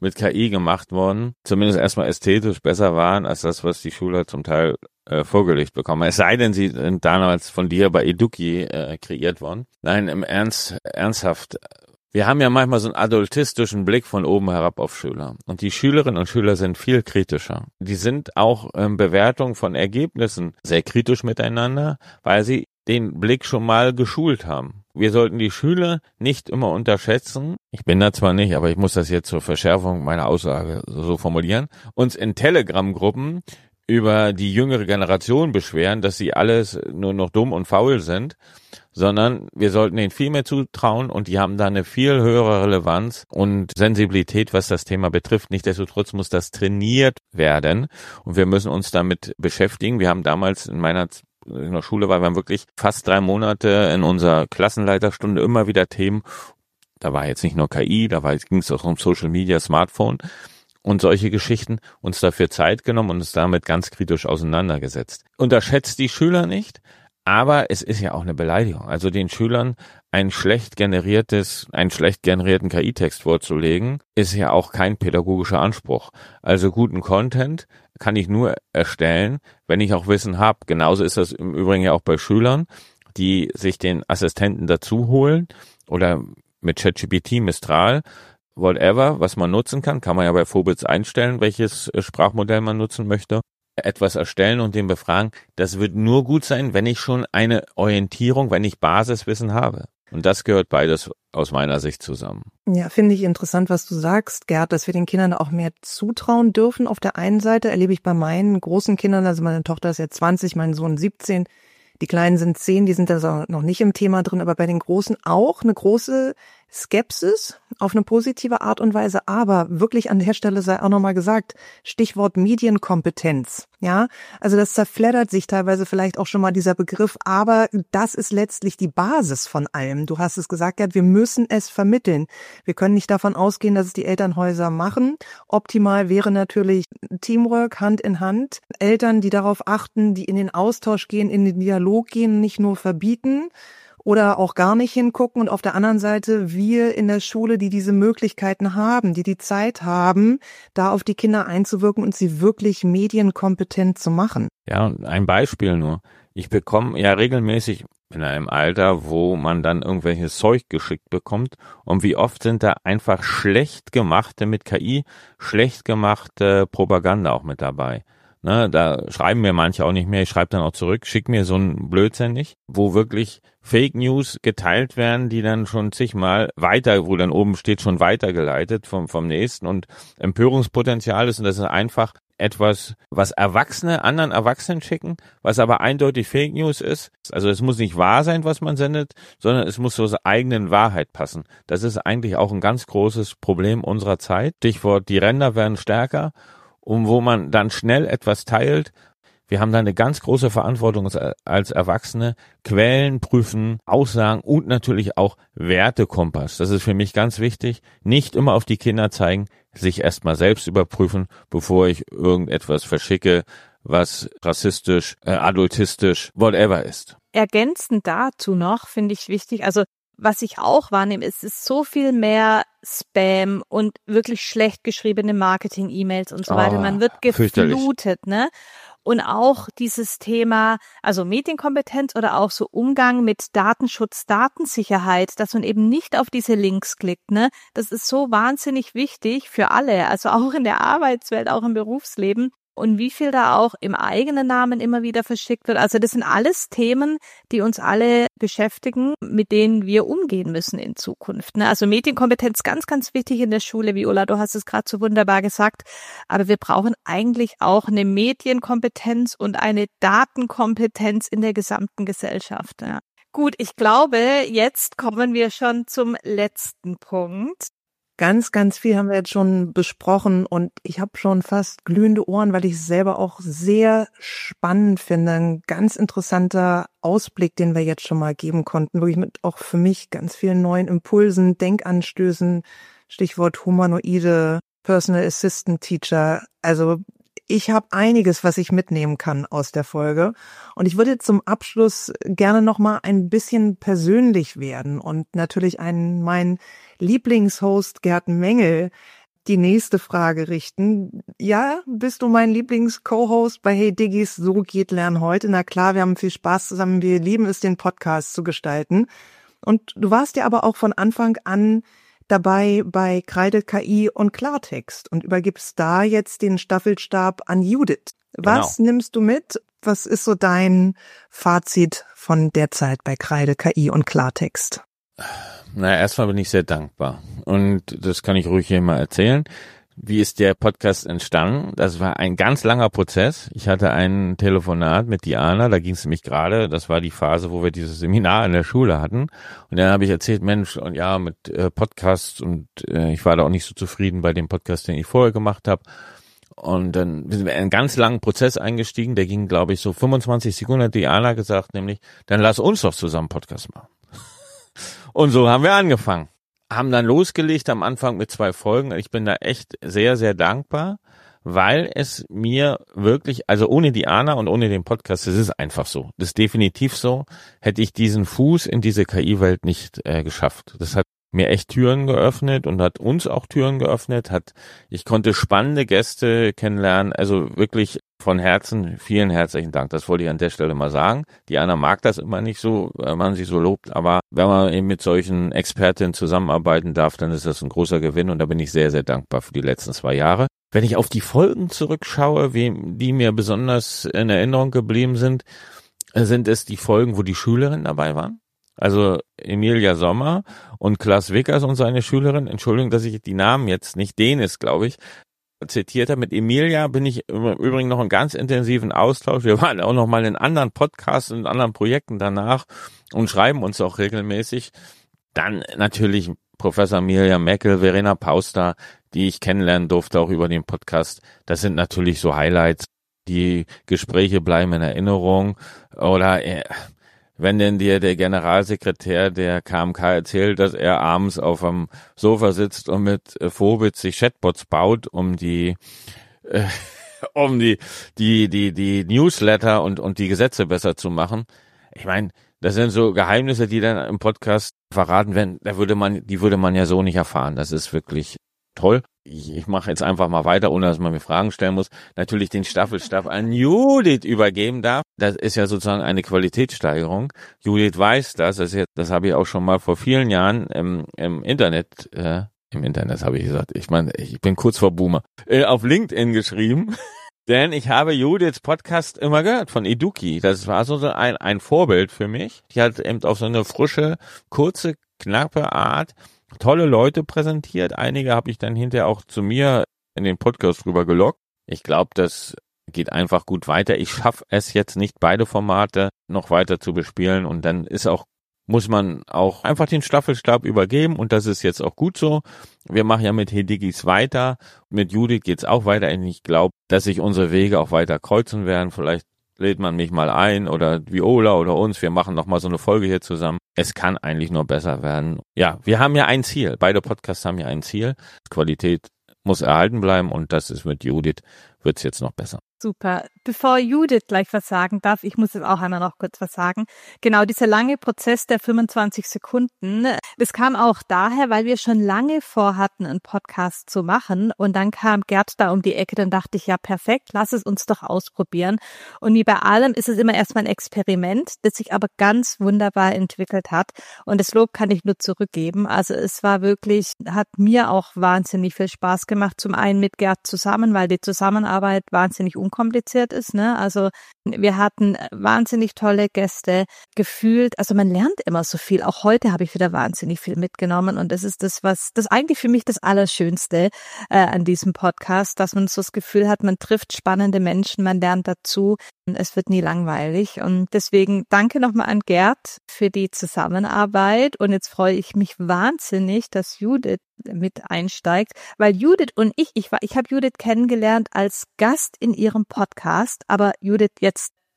mit K I gemacht worden, zumindest erstmal ästhetisch besser waren als das, was die Schüler zum Teil äh, vorgelegt bekommen. Es sei denn, sie sind damals von dir bei Eduki äh, kreiert worden. Nein, im Ernst, ernsthaft. Wir haben ja manchmal so einen adultistischen Blick von oben herab auf Schüler. Und die Schülerinnen und Schüler sind viel kritischer. Die sind auch in Bewertung von Ergebnissen sehr kritisch miteinander, weil sie den Blick schon mal geschult haben. Wir sollten die Schüler nicht immer unterschätzen. Ich bin da zwar nicht, aber ich muss das jetzt zur Verschärfung meiner Aussage so formulieren. Uns in Telegram-Gruppen über die jüngere Generation beschweren, dass sie alles nur noch dumm und faul sind, sondern wir sollten ihnen viel mehr zutrauen und die haben da eine viel höhere Relevanz und Sensibilität, was das Thema betrifft. Nichtsdestotrotz muss das trainiert werden und wir müssen uns damit beschäftigen. Wir haben damals in meiner in der Schule, weil wir haben wirklich fast drei Monate in unserer Klassenleiterstunde immer wieder Themen, da war jetzt nicht nur K I, da ging es auch um Social Media, Smartphone und solche Geschichten, uns dafür Zeit genommen und uns damit ganz kritisch auseinandergesetzt. Unterschätzt die Schüler nicht, aber es ist ja auch eine Beleidigung. Also den Schülern ein schlecht generiertes, einen schlecht generierten K I-Text vorzulegen, ist ja auch kein pädagogischer Anspruch. Also guten Content kann ich nur erstellen, wenn ich auch Wissen habe. Genauso ist das im Übrigen ja auch bei Schülern, die sich den Assistenten dazu holen oder mit ChatGPT, Mistral, whatever, was man nutzen kann, kann man ja bei Phobits einstellen, welches Sprachmodell man nutzen möchte, etwas erstellen und den befragen. Das wird nur gut sein, wenn ich schon eine Orientierung, wenn ich Basiswissen habe. Und das gehört beides aus meiner Sicht zusammen. Ja, finde ich interessant, was du sagst, Gerd, dass wir den Kindern auch mehr zutrauen dürfen. Auf der einen Seite erlebe ich bei meinen großen Kindern, also meine Tochter ist jetzt zwanzig, mein Sohn siebzehn, die Kleinen sind zehn, die sind da noch nicht im Thema drin, aber bei den Großen auch eine große Skepsis auf eine positive Art und Weise, aber wirklich an der Stelle sei auch nochmal gesagt, Stichwort Medienkompetenz, ja, also das zerfleddert sich teilweise vielleicht auch schon mal dieser Begriff, aber das ist letztlich die Basis von allem. Du hast es gesagt, Gerd, wir müssen es vermitteln. Wir können nicht davon ausgehen, dass es die Elternhäuser machen. Optimal wäre natürlich Teamwork, Hand in Hand. Eltern, die darauf achten, die in den Austausch gehen, in den Dialog gehen, nicht nur verbieten oder auch gar nicht hingucken und auf der anderen Seite wir in der Schule, die diese Möglichkeiten haben, die die Zeit haben, da auf die Kinder einzuwirken und sie wirklich medienkompetent zu machen. Ja, und ein Beispiel nur. Ich bekomme ja regelmäßig in einem Alter, wo man dann irgendwelches Zeug geschickt bekommt und wie oft sind da einfach schlecht gemachte mit K I, schlecht gemachte Propaganda auch mit dabei. Ne, da schreiben mir manche auch nicht mehr, ich schreibe dann auch zurück, schick mir so einen Blödsinn nicht, wo wirklich Fake News geteilt werden, die dann schon zigmal weiter, wo dann oben steht, schon weitergeleitet vom, vom nächsten und Empörungspotenzial ist und das ist einfach etwas, was Erwachsene anderen Erwachsenen schicken, was aber eindeutig Fake News ist. Also es muss nicht wahr sein, was man sendet, sondern es muss zur eigenen Wahrheit passen. Das ist eigentlich auch ein ganz großes Problem unserer Zeit. Stichwort, die Ränder werden stärker. Und wo man dann schnell etwas teilt. Wir haben da eine ganz große Verantwortung als Erwachsene. Quellen prüfen, Aussagen und natürlich auch Wertekompass. Das ist für mich ganz wichtig. Nicht immer auf die Kinder zeigen, sich erstmal selbst überprüfen, bevor ich irgendetwas verschicke, was rassistisch, äh, adultistisch, whatever ist. Ergänzend dazu noch finde ich wichtig, also was ich auch wahrnehme, ist, es ist so viel mehr Spam und wirklich schlecht geschriebene Marketing-E-Mails und so weiter. Oh, Man wird geflutet, ne? Und auch dieses Thema, also Medienkompetenz oder auch so Umgang mit Datenschutz, Datensicherheit, dass man eben nicht auf diese Links klickt, ne? Das ist so wahnsinnig wichtig für alle, also auch in der Arbeitswelt, auch im Berufsleben. Und wie viel da auch im eigenen Namen immer wieder verschickt wird. Also das sind alles Themen, die uns alle beschäftigen, mit denen wir umgehen müssen in Zukunft. Also Medienkompetenz ganz, ganz wichtig in der Schule. Viola, du hast es gerade so wunderbar gesagt. Aber wir brauchen eigentlich auch eine Medienkompetenz und eine Datenkompetenz in der gesamten Gesellschaft. Ja. Gut, ich glaube, jetzt kommen wir schon zum letzten Punkt. Ganz, ganz viel haben wir jetzt schon besprochen und ich habe schon fast glühende Ohren, weil ich es selber auch sehr spannend finde. Ein ganz interessanter Ausblick, den wir jetzt schon mal geben konnten, wirklich mit auch für mich ganz vielen neuen Impulsen, Denkanstößen, Stichwort humanoide Personal Assistant Teacher. Also ich habe einiges, was ich mitnehmen kann aus der Folge. Und ich würde zum Abschluss gerne noch mal ein bisschen persönlich werden und natürlich einen, meinen Lieblingshost Gerd Mengel die nächste Frage richten. Ja, bist du mein Lieblings-Co-Host bei Hey Diggis, so geht Lernen heute? Na klar, wir haben viel Spaß zusammen, wir lieben es, den Podcast zu gestalten. Und du warst ja aber auch von Anfang an dabei bei Kreide K I und Klartext und übergibst da jetzt den Staffelstab an Judith. Was Genau. nimmst du mit? Was ist so dein Fazit von der Zeit bei Kreide K I und Klartext? Na, erstmal bin ich sehr dankbar. Und das kann ich ruhig hier mal erzählen. Wie ist der Podcast entstanden? Das war ein ganz langer Prozess. Ich hatte ein Telefonat mit Diana, da ging es nämlich gerade, das war die Phase, wo wir dieses Seminar in der Schule hatten. Und dann habe ich erzählt, Mensch, und ja, mit äh, Podcasts und äh, ich war da auch nicht so zufrieden bei dem Podcast, den ich vorher gemacht habe. Und dann sind wir in einen ganz langen Prozess eingestiegen, der ging, glaube ich, so fünfundzwanzig Sekunden, hat Diana gesagt, nämlich, dann lass uns doch zusammen Podcast machen. Und so haben wir angefangen. Haben dann losgelegt am Anfang mit zwei Folgen. Ich bin da echt sehr, sehr dankbar, weil es mir wirklich, also ohne Diana und ohne den Podcast, das ist einfach so. Das ist definitiv so. Hätte ich diesen Fuß in diese K I-Welt nicht äh, geschafft. Das hat mir echt Türen geöffnet und hat uns auch Türen geöffnet. Hat, ich konnte spannende Gäste kennenlernen. Also wirklich von Herzen vielen herzlichen Dank. Das wollte ich an der Stelle mal sagen. Diana mag das immer nicht so, wenn man sie so lobt. Aber wenn man eben mit solchen Expertinnen zusammenarbeiten darf, dann ist das ein großer Gewinn. Und da bin ich sehr, sehr dankbar für die letzten zwei Jahre. Wenn ich auf die Folgen zurückschaue, wie, die mir besonders in Erinnerung geblieben sind, sind es die Folgen, wo die Schülerinnen dabei waren. Also Emilia Sommer und Klaas Wickers und seine Schülerin, Entschuldigung, dass ich die Namen jetzt nicht, den ist, glaube ich, zitiert habe. Mit Emilia bin ich im Übrigen noch in ganz intensiven Austausch. Wir waren auch noch mal in anderen Podcasts und anderen Projekten danach und schreiben uns auch regelmäßig. Dann natürlich Professor Mirjam Meckel, Verena Pauster, die ich kennenlernen durfte, auch über den Podcast. Das sind natürlich so Highlights. Die Gespräche bleiben in Erinnerung. Oder äh, wenn denn dir der Generalsekretär der K M K erzählt, dass er abends auf dem Sofa sitzt und mit Vobit sich Chatbots baut, um die äh, um die die die die Newsletter und und die Gesetze besser zu machen. Ich meine, das sind so Geheimnisse, die dann im Podcast verraten werden. Da würde man, die würde man ja so nicht erfahren. Das ist wirklich toll. Ich, ich mache jetzt einfach mal weiter, ohne dass man mir Fragen stellen muss. Natürlich den Staffelstab an Judith übergeben darf. Das ist ja sozusagen eine Qualitätssteigerung. Judith weiß das. Das, ist jetzt, das habe ich auch schon mal vor vielen Jahren im, im Internet, äh, im Internet, das habe ich gesagt. Ich meine, ich bin kurz vor Boomer. Äh, auf LinkedIn geschrieben. Denn ich habe Judiths Podcast immer gehört von Eduki. Das war so ein, ein Vorbild für mich. Die hat eben auf so eine frische, kurze, knappe Art tolle Leute präsentiert. Einige habe ich dann hinterher auch zu mir in den Podcast rüber gelockt. Ich glaube, das geht einfach gut weiter. Ich schaffe es jetzt nicht, beide Formate noch weiter zu bespielen. Und dann ist auch, muss man auch einfach den Staffelstab übergeben. Und das ist jetzt auch gut so. Wir machen ja mit Hey Diggis weiter. Mit Judith geht's auch weiter. Und ich glaube, dass sich unsere Wege auch weiter kreuzen werden. Vielleicht lädt man mich mal ein oder Viola oder uns. Wir machen noch mal so eine Folge hier zusammen. Es kann eigentlich nur besser werden. Ja, wir haben ja ein Ziel. Beide Podcasts haben ja ein Ziel. Qualität muss erhalten bleiben und das ist mit Judith, wird's jetzt noch besser. Super. Bevor Judith gleich was sagen darf, ich muss jetzt auch einmal noch kurz was sagen. Genau, dieser lange Prozess der fünfundzwanzig Sekunden, das kam auch daher, weil wir schon lange vorhatten, einen Podcast zu machen und dann kam Gerd da um die Ecke, dann dachte ich, ja perfekt, lass es uns doch ausprobieren. Und wie bei allem ist es immer erstmal ein Experiment, das sich aber ganz wunderbar entwickelt hat und das Lob kann ich nur zurückgeben. Also es war wirklich, hat mir auch wahnsinnig viel Spaß gemacht, zum einen mit Gerd zusammen, weil die Zusammenarbeit wahnsinnig unkompliziert ist, ne? Also wir hatten wahnsinnig tolle Gäste, gefühlt, also man lernt immer so viel. Auch heute habe ich wieder wahnsinnig viel mitgenommen und das ist das, was, das eigentlich für mich das Allerschönste äh, an diesem Podcast, dass man so das Gefühl hat, man trifft spannende Menschen, man lernt dazu und es wird nie langweilig und deswegen danke nochmal an Gerd für die Zusammenarbeit und jetzt freue ich mich wahnsinnig, dass Judith mit einsteigt, weil Judith und ich, ich war, ich habe Judith kennengelernt als Gast in ihrem Podcast, aber Judith, jetzt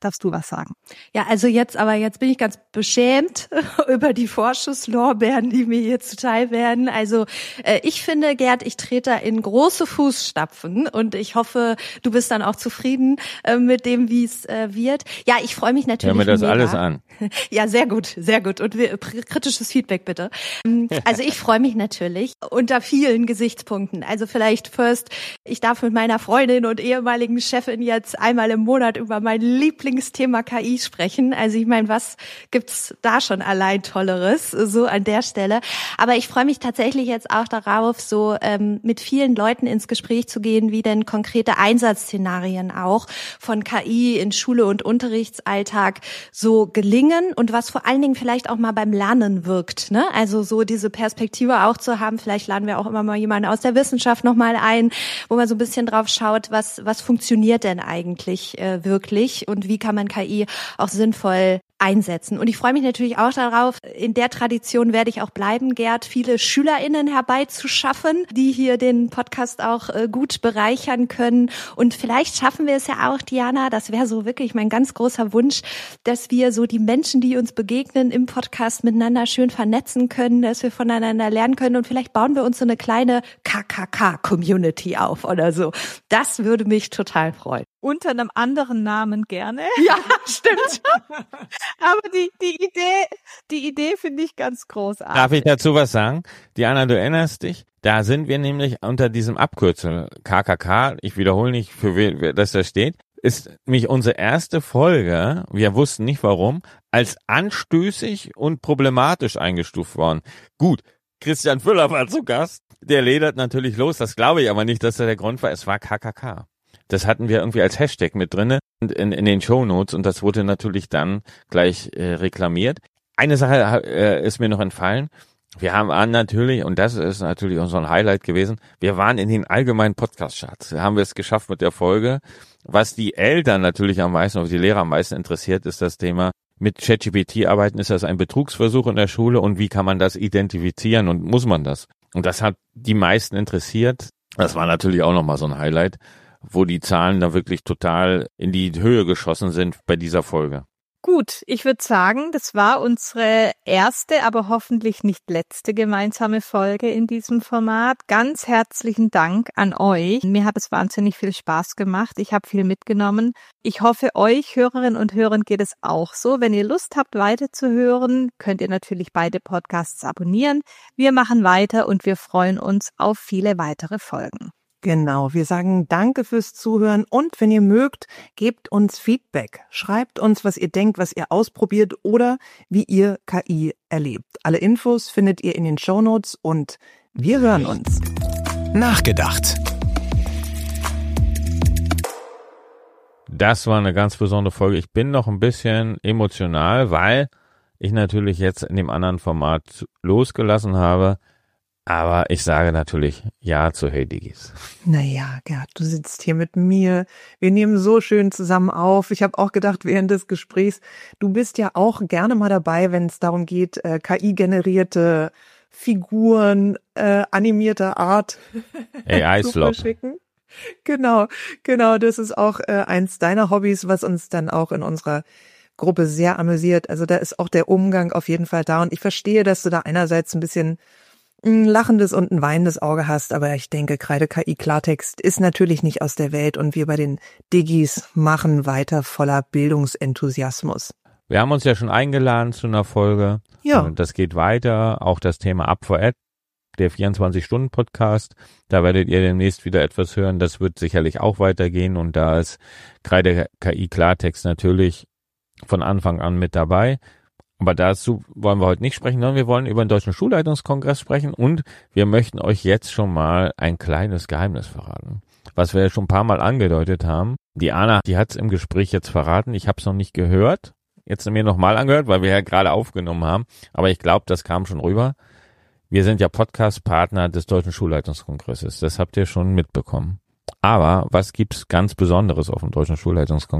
darfst du was sagen. Ja, also jetzt, aber jetzt bin ich ganz beschämt über die Vorschusslorbeeren, die mir hier zuteil werden. Also äh, ich finde, Gerd, ich trete da in große Fußstapfen und ich hoffe, du bist dann auch zufrieden äh, mit dem, wie es äh, wird. Ja, ich freue mich natürlich. Hör mir das mega. alles an. Ja, sehr gut, sehr gut. Und wir, kritisches Feedback bitte. Also ich freue mich natürlich unter vielen Gesichtspunkten. Also vielleicht first, ich darf mit meiner Freundin und ehemaligen Chefin jetzt einmal im Monat über mein Lieblingsthema K I sprechen. Also ich meine, was gibt's da schon allein Tolleres, so an der Stelle. Aber ich freue mich tatsächlich jetzt auch darauf, so ähm, mit vielen Leuten ins Gespräch zu gehen, wie denn konkrete Einsatzszenarien auch von K I in Schule und Unterrichtsalltag so gelingen und was vor allen Dingen vielleicht auch mal beim Lernen wirkt, ne? Also so diese Perspektive auch zu haben. Vielleicht laden wir auch immer mal jemanden aus der Wissenschaft noch mal ein, wo man so ein bisschen drauf schaut, was was funktioniert denn eigentlich äh, wirklich und wie kann man K I auch sinnvoll einsetzen. Und ich freue mich natürlich auch darauf, in der Tradition werde ich auch bleiben, Gerd, viele SchülerInnen herbeizuschaffen, die hier den Podcast auch äh, gut bereichern können. Und vielleicht schaffen wir es ja auch, Diana, das wäre so wirklich mein ganz großer Wunsch, dass wir so die Menschen, die uns begegnen im Podcast miteinander schön vernetzen können, dass wir voneinander lernen können und vielleicht bauen wir uns so eine kleine K K K-Community auf oder so. Das würde mich total freuen. Unter einem anderen Namen gerne. Ja, stimmt. Aber die, die Idee, die Idee finde ich ganz großartig. Darf ich dazu was sagen? Diana, du erinnerst dich? Da sind wir nämlich unter diesem Abkürzel K K K, ich wiederhole nicht, für wer das da steht, ist nämlich unsere erste Folge, wir wussten nicht warum, als anstößig und problematisch eingestuft worden. Gut, Christian Füller war zu Gast, der ledert natürlich los, das glaube ich aber nicht, dass das der Grund war, es war K K K. Das hatten wir irgendwie als Hashtag mit drinne in, in den Shownotes und das wurde natürlich dann gleich äh, reklamiert. Eine Sache äh, ist mir noch entfallen. Wir haben an natürlich, und das ist natürlich unser Highlight gewesen, wir waren in den allgemeinen Podcast-Charts. Da haben wir es geschafft mit der Folge. Was die Eltern natürlich am meisten, oder die Lehrer am meisten interessiert, ist das Thema, mit ChatGPT arbeiten, ist das ein Betrugsversuch in der Schule und wie kann man das identifizieren und muss man das? Und das hat die meisten interessiert. Das war natürlich auch nochmal so ein Highlight, wo die Zahlen da wirklich total in die Höhe geschossen sind bei dieser Folge. Gut, ich würde sagen, das war unsere erste, aber hoffentlich nicht letzte gemeinsame Folge in diesem Format. Ganz herzlichen Dank an euch. Mir hat es wahnsinnig viel Spaß gemacht. Ich habe viel mitgenommen. Ich hoffe, euch Hörerinnen und Hörern geht es auch so. Wenn ihr Lust habt, weiterzuhören, könnt ihr natürlich beide Podcasts abonnieren. Wir machen weiter und wir freuen uns auf viele weitere Folgen. Genau, wir sagen danke fürs Zuhören und wenn ihr mögt, gebt uns Feedback. Schreibt uns, was ihr denkt, was ihr ausprobiert oder wie ihr K I erlebt. Alle Infos findet ihr in den Shownotes und wir hören uns. Nachgedacht. Das war eine ganz besondere Folge. Ich bin noch ein bisschen emotional, weil ich natürlich jetzt in dem anderen Format losgelassen habe. Aber ich sage natürlich Ja zu Hey Diggis. Naja, Gerd, du sitzt hier mit mir. Wir nehmen so schön zusammen auf. Ich habe auch gedacht während des Gesprächs, du bist ja auch gerne mal dabei, wenn es darum geht, äh, K I-generierte Figuren äh, animierter Art A zu I-Slop. verschicken. Genau, genau. Das ist auch äh, eins deiner Hobbys, was uns dann auch in unserer Gruppe sehr amüsiert. Also da ist auch der Umgang auf jeden Fall da. Und ich verstehe, dass du da einerseits ein bisschen ein lachendes und ein weinendes Auge hast, aber ich denke, Kreide K I Klartext ist natürlich nicht aus der Welt und wir bei den Diggis machen weiter voller Bildungsenthusiasmus. Wir haben uns ja schon eingeladen zu einer Folge. Ja. Und das geht weiter. Auch das Thema Up for Ed, der vierundzwanzig-Stunden-Podcast. Da werdet ihr demnächst wieder etwas hören. Das wird sicherlich auch weitergehen und da ist Kreide K I Klartext natürlich von Anfang an mit dabei. Aber dazu wollen wir heute nicht sprechen, sondern wir wollen über den Deutschen Schulleitungskongress sprechen und wir möchten euch jetzt schon mal ein kleines Geheimnis verraten, was wir ja schon ein paar Mal angedeutet haben. Die Anna, die hat es im Gespräch jetzt verraten, ich habe es noch nicht gehört, jetzt mir nochmal angehört, weil wir ja gerade aufgenommen haben, aber ich glaube, das kam schon rüber. Wir sind ja Podcast-Partner des Deutschen Schulleitungskongresses, das habt ihr schon mitbekommen. Aber was gibt's ganz Besonderes auf dem Deutschen Schulleitungskongress?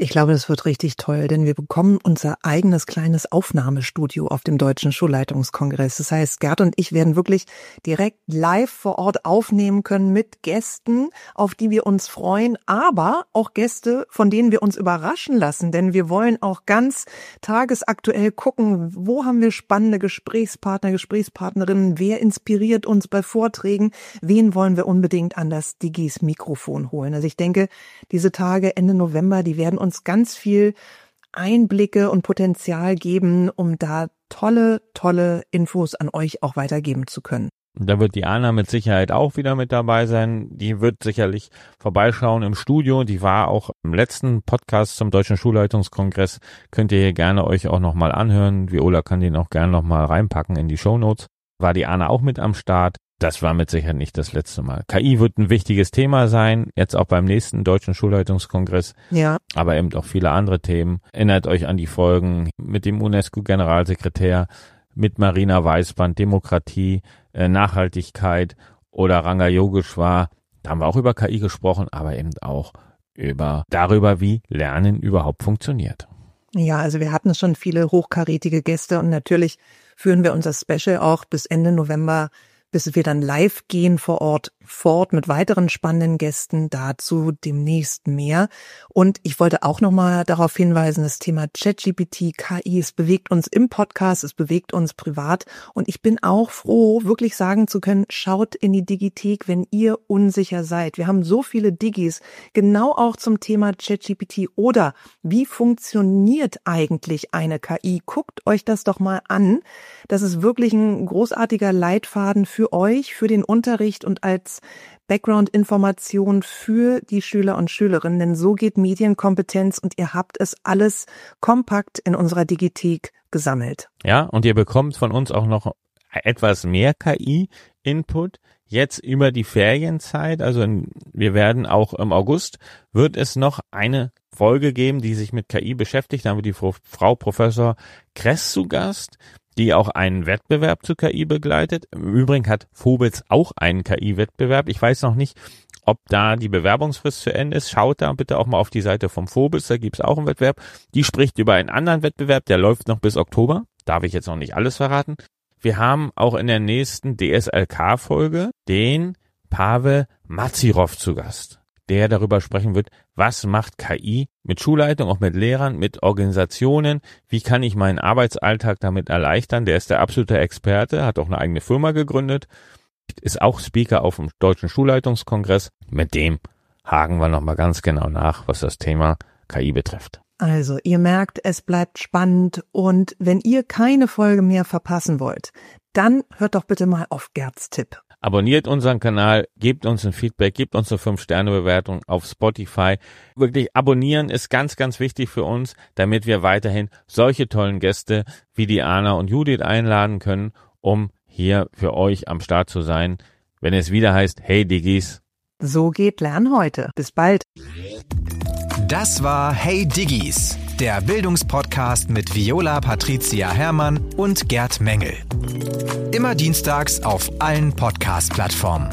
Ich glaube, das wird richtig toll, denn wir bekommen unser eigenes kleines Aufnahmestudio auf dem Deutschen Schulleitungskongress. Das heißt, Gerd und ich werden wirklich direkt live vor Ort aufnehmen können mit Gästen, auf die wir uns freuen, aber auch Gäste, von denen wir uns überraschen lassen, denn wir wollen auch ganz tagesaktuell gucken, wo haben wir spannende Gesprächspartner, Gesprächspartnerinnen, wer inspiriert uns bei Vorträgen, wen wollen wir unbedingt an das Digis Mikrofon holen. Also ich denke, diese Tage Ende November, die werden uns ganz viel Einblicke und Potenzial geben, um da tolle, tolle Infos an euch auch weitergeben zu können. Da wird die Anna mit Sicherheit auch wieder mit dabei sein. Die wird sicherlich vorbeischauen im Studio. Die war auch im letzten Podcast zum Deutschen Schulleitungskongress. Könnt ihr hier gerne euch auch nochmal anhören. Viola kann den auch gerne nochmal reinpacken in die Shownotes. War die Anna auch mit am Start. Das war mit Sicherheit nicht das letzte Mal. K I wird ein wichtiges Thema sein, jetzt auch beim nächsten Deutschen Schulleitungskongress, ja, aber eben auch viele andere Themen. Erinnert euch an die Folgen mit dem UNESCO-Generalsekretär, mit Marina Weißband, Demokratie, äh, Nachhaltigkeit oder Ranga Yogeshwar. Da haben wir auch über K I gesprochen, aber eben auch über darüber, wie Lernen überhaupt funktioniert. Ja, also wir hatten schon viele hochkarätige Gäste und natürlich führen wir unser Special auch bis Ende November, bis wir dann live gehen vor Ort fort mit weiteren spannenden Gästen, dazu demnächst mehr. Und ich wollte auch nochmal darauf hinweisen, das Thema ChatGPT, K I, es bewegt uns im Podcast, es bewegt uns privat. Und ich bin auch froh, wirklich sagen zu können, schaut in die Digithek, wenn ihr unsicher seid. Wir haben so viele Digis, genau auch zum Thema ChatGPT oder wie funktioniert eigentlich eine K I? Guckt euch das doch mal an. Das ist wirklich ein großartiger Leitfaden für euch, für den Unterricht und als Background-Information für die Schüler und Schülerinnen, denn so geht Medienkompetenz und ihr habt es alles kompakt in unserer Digithek gesammelt. Ja, und ihr bekommt von uns auch noch etwas mehr K I-Input jetzt über die Ferienzeit. Also wir werden auch im August, wird es noch eine Folge geben, die sich mit K I beschäftigt. Da haben wir die Frau Professor Kress zu Gast, die auch einen Wettbewerb zu K I begleitet. Im Übrigen hat Vobitz auch einen K I-Wettbewerb. Ich weiß noch nicht, ob da die Bewerbungsfrist zu Ende ist. Schaut da bitte auch mal auf die Seite vom Vobitz, da gibt's auch einen Wettbewerb. Die spricht über einen anderen Wettbewerb, der läuft noch bis Oktober. Darf ich jetzt noch nicht alles verraten. Wir haben auch in der nächsten D S L K-Folge den Pavel Mazirov zu Gast, der darüber sprechen wird, was macht K I mit Schulleitung, auch mit Lehrern, mit Organisationen, wie kann ich meinen Arbeitsalltag damit erleichtern. Der ist der absolute Experte, hat auch eine eigene Firma gegründet, ist auch Speaker auf dem Deutschen Schulleitungskongress. Mit dem haken wir nochmal ganz genau nach, was das Thema K I betrifft. Also, ihr merkt, es bleibt spannend und wenn ihr keine Folge mehr verpassen wollt, dann hört doch bitte mal auf Gerds Tipp. Abonniert unseren Kanal, gebt uns ein Feedback, gebt uns eine fünf Sterne Bewertung auf Spotify. Wirklich abonnieren ist ganz, ganz wichtig für uns, damit wir weiterhin solche tollen Gäste wie die Anna und Judith einladen können, um hier für euch am Start zu sein, wenn es wieder heißt, hey Diggis. So geht Lernen heute. Bis bald. Das war Hey Diggis, der Bildungspodcast mit Viola Patricia Herrmann und Gerd Mengel. Immer dienstags auf allen Podcast-Plattformen.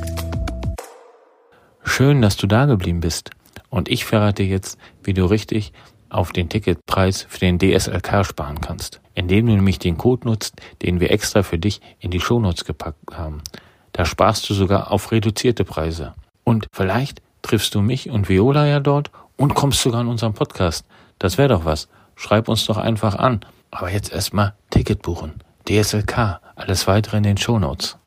Schön, dass du da geblieben bist. Und ich verrate jetzt, wie du richtig auf den Ticketpreis für den D S L K sparen kannst, indem du nämlich den Code nutzt, den wir extra für dich in die Shownotes gepackt haben. Da sparst du sogar auf reduzierte Preise. Und vielleicht triffst du mich und Viola ja dort und kommst sogar in unseren Podcast. Das wäre doch was. Schreib uns doch einfach an. Aber jetzt erstmal Ticket buchen. D S L K. Alles weitere in den Shownotes.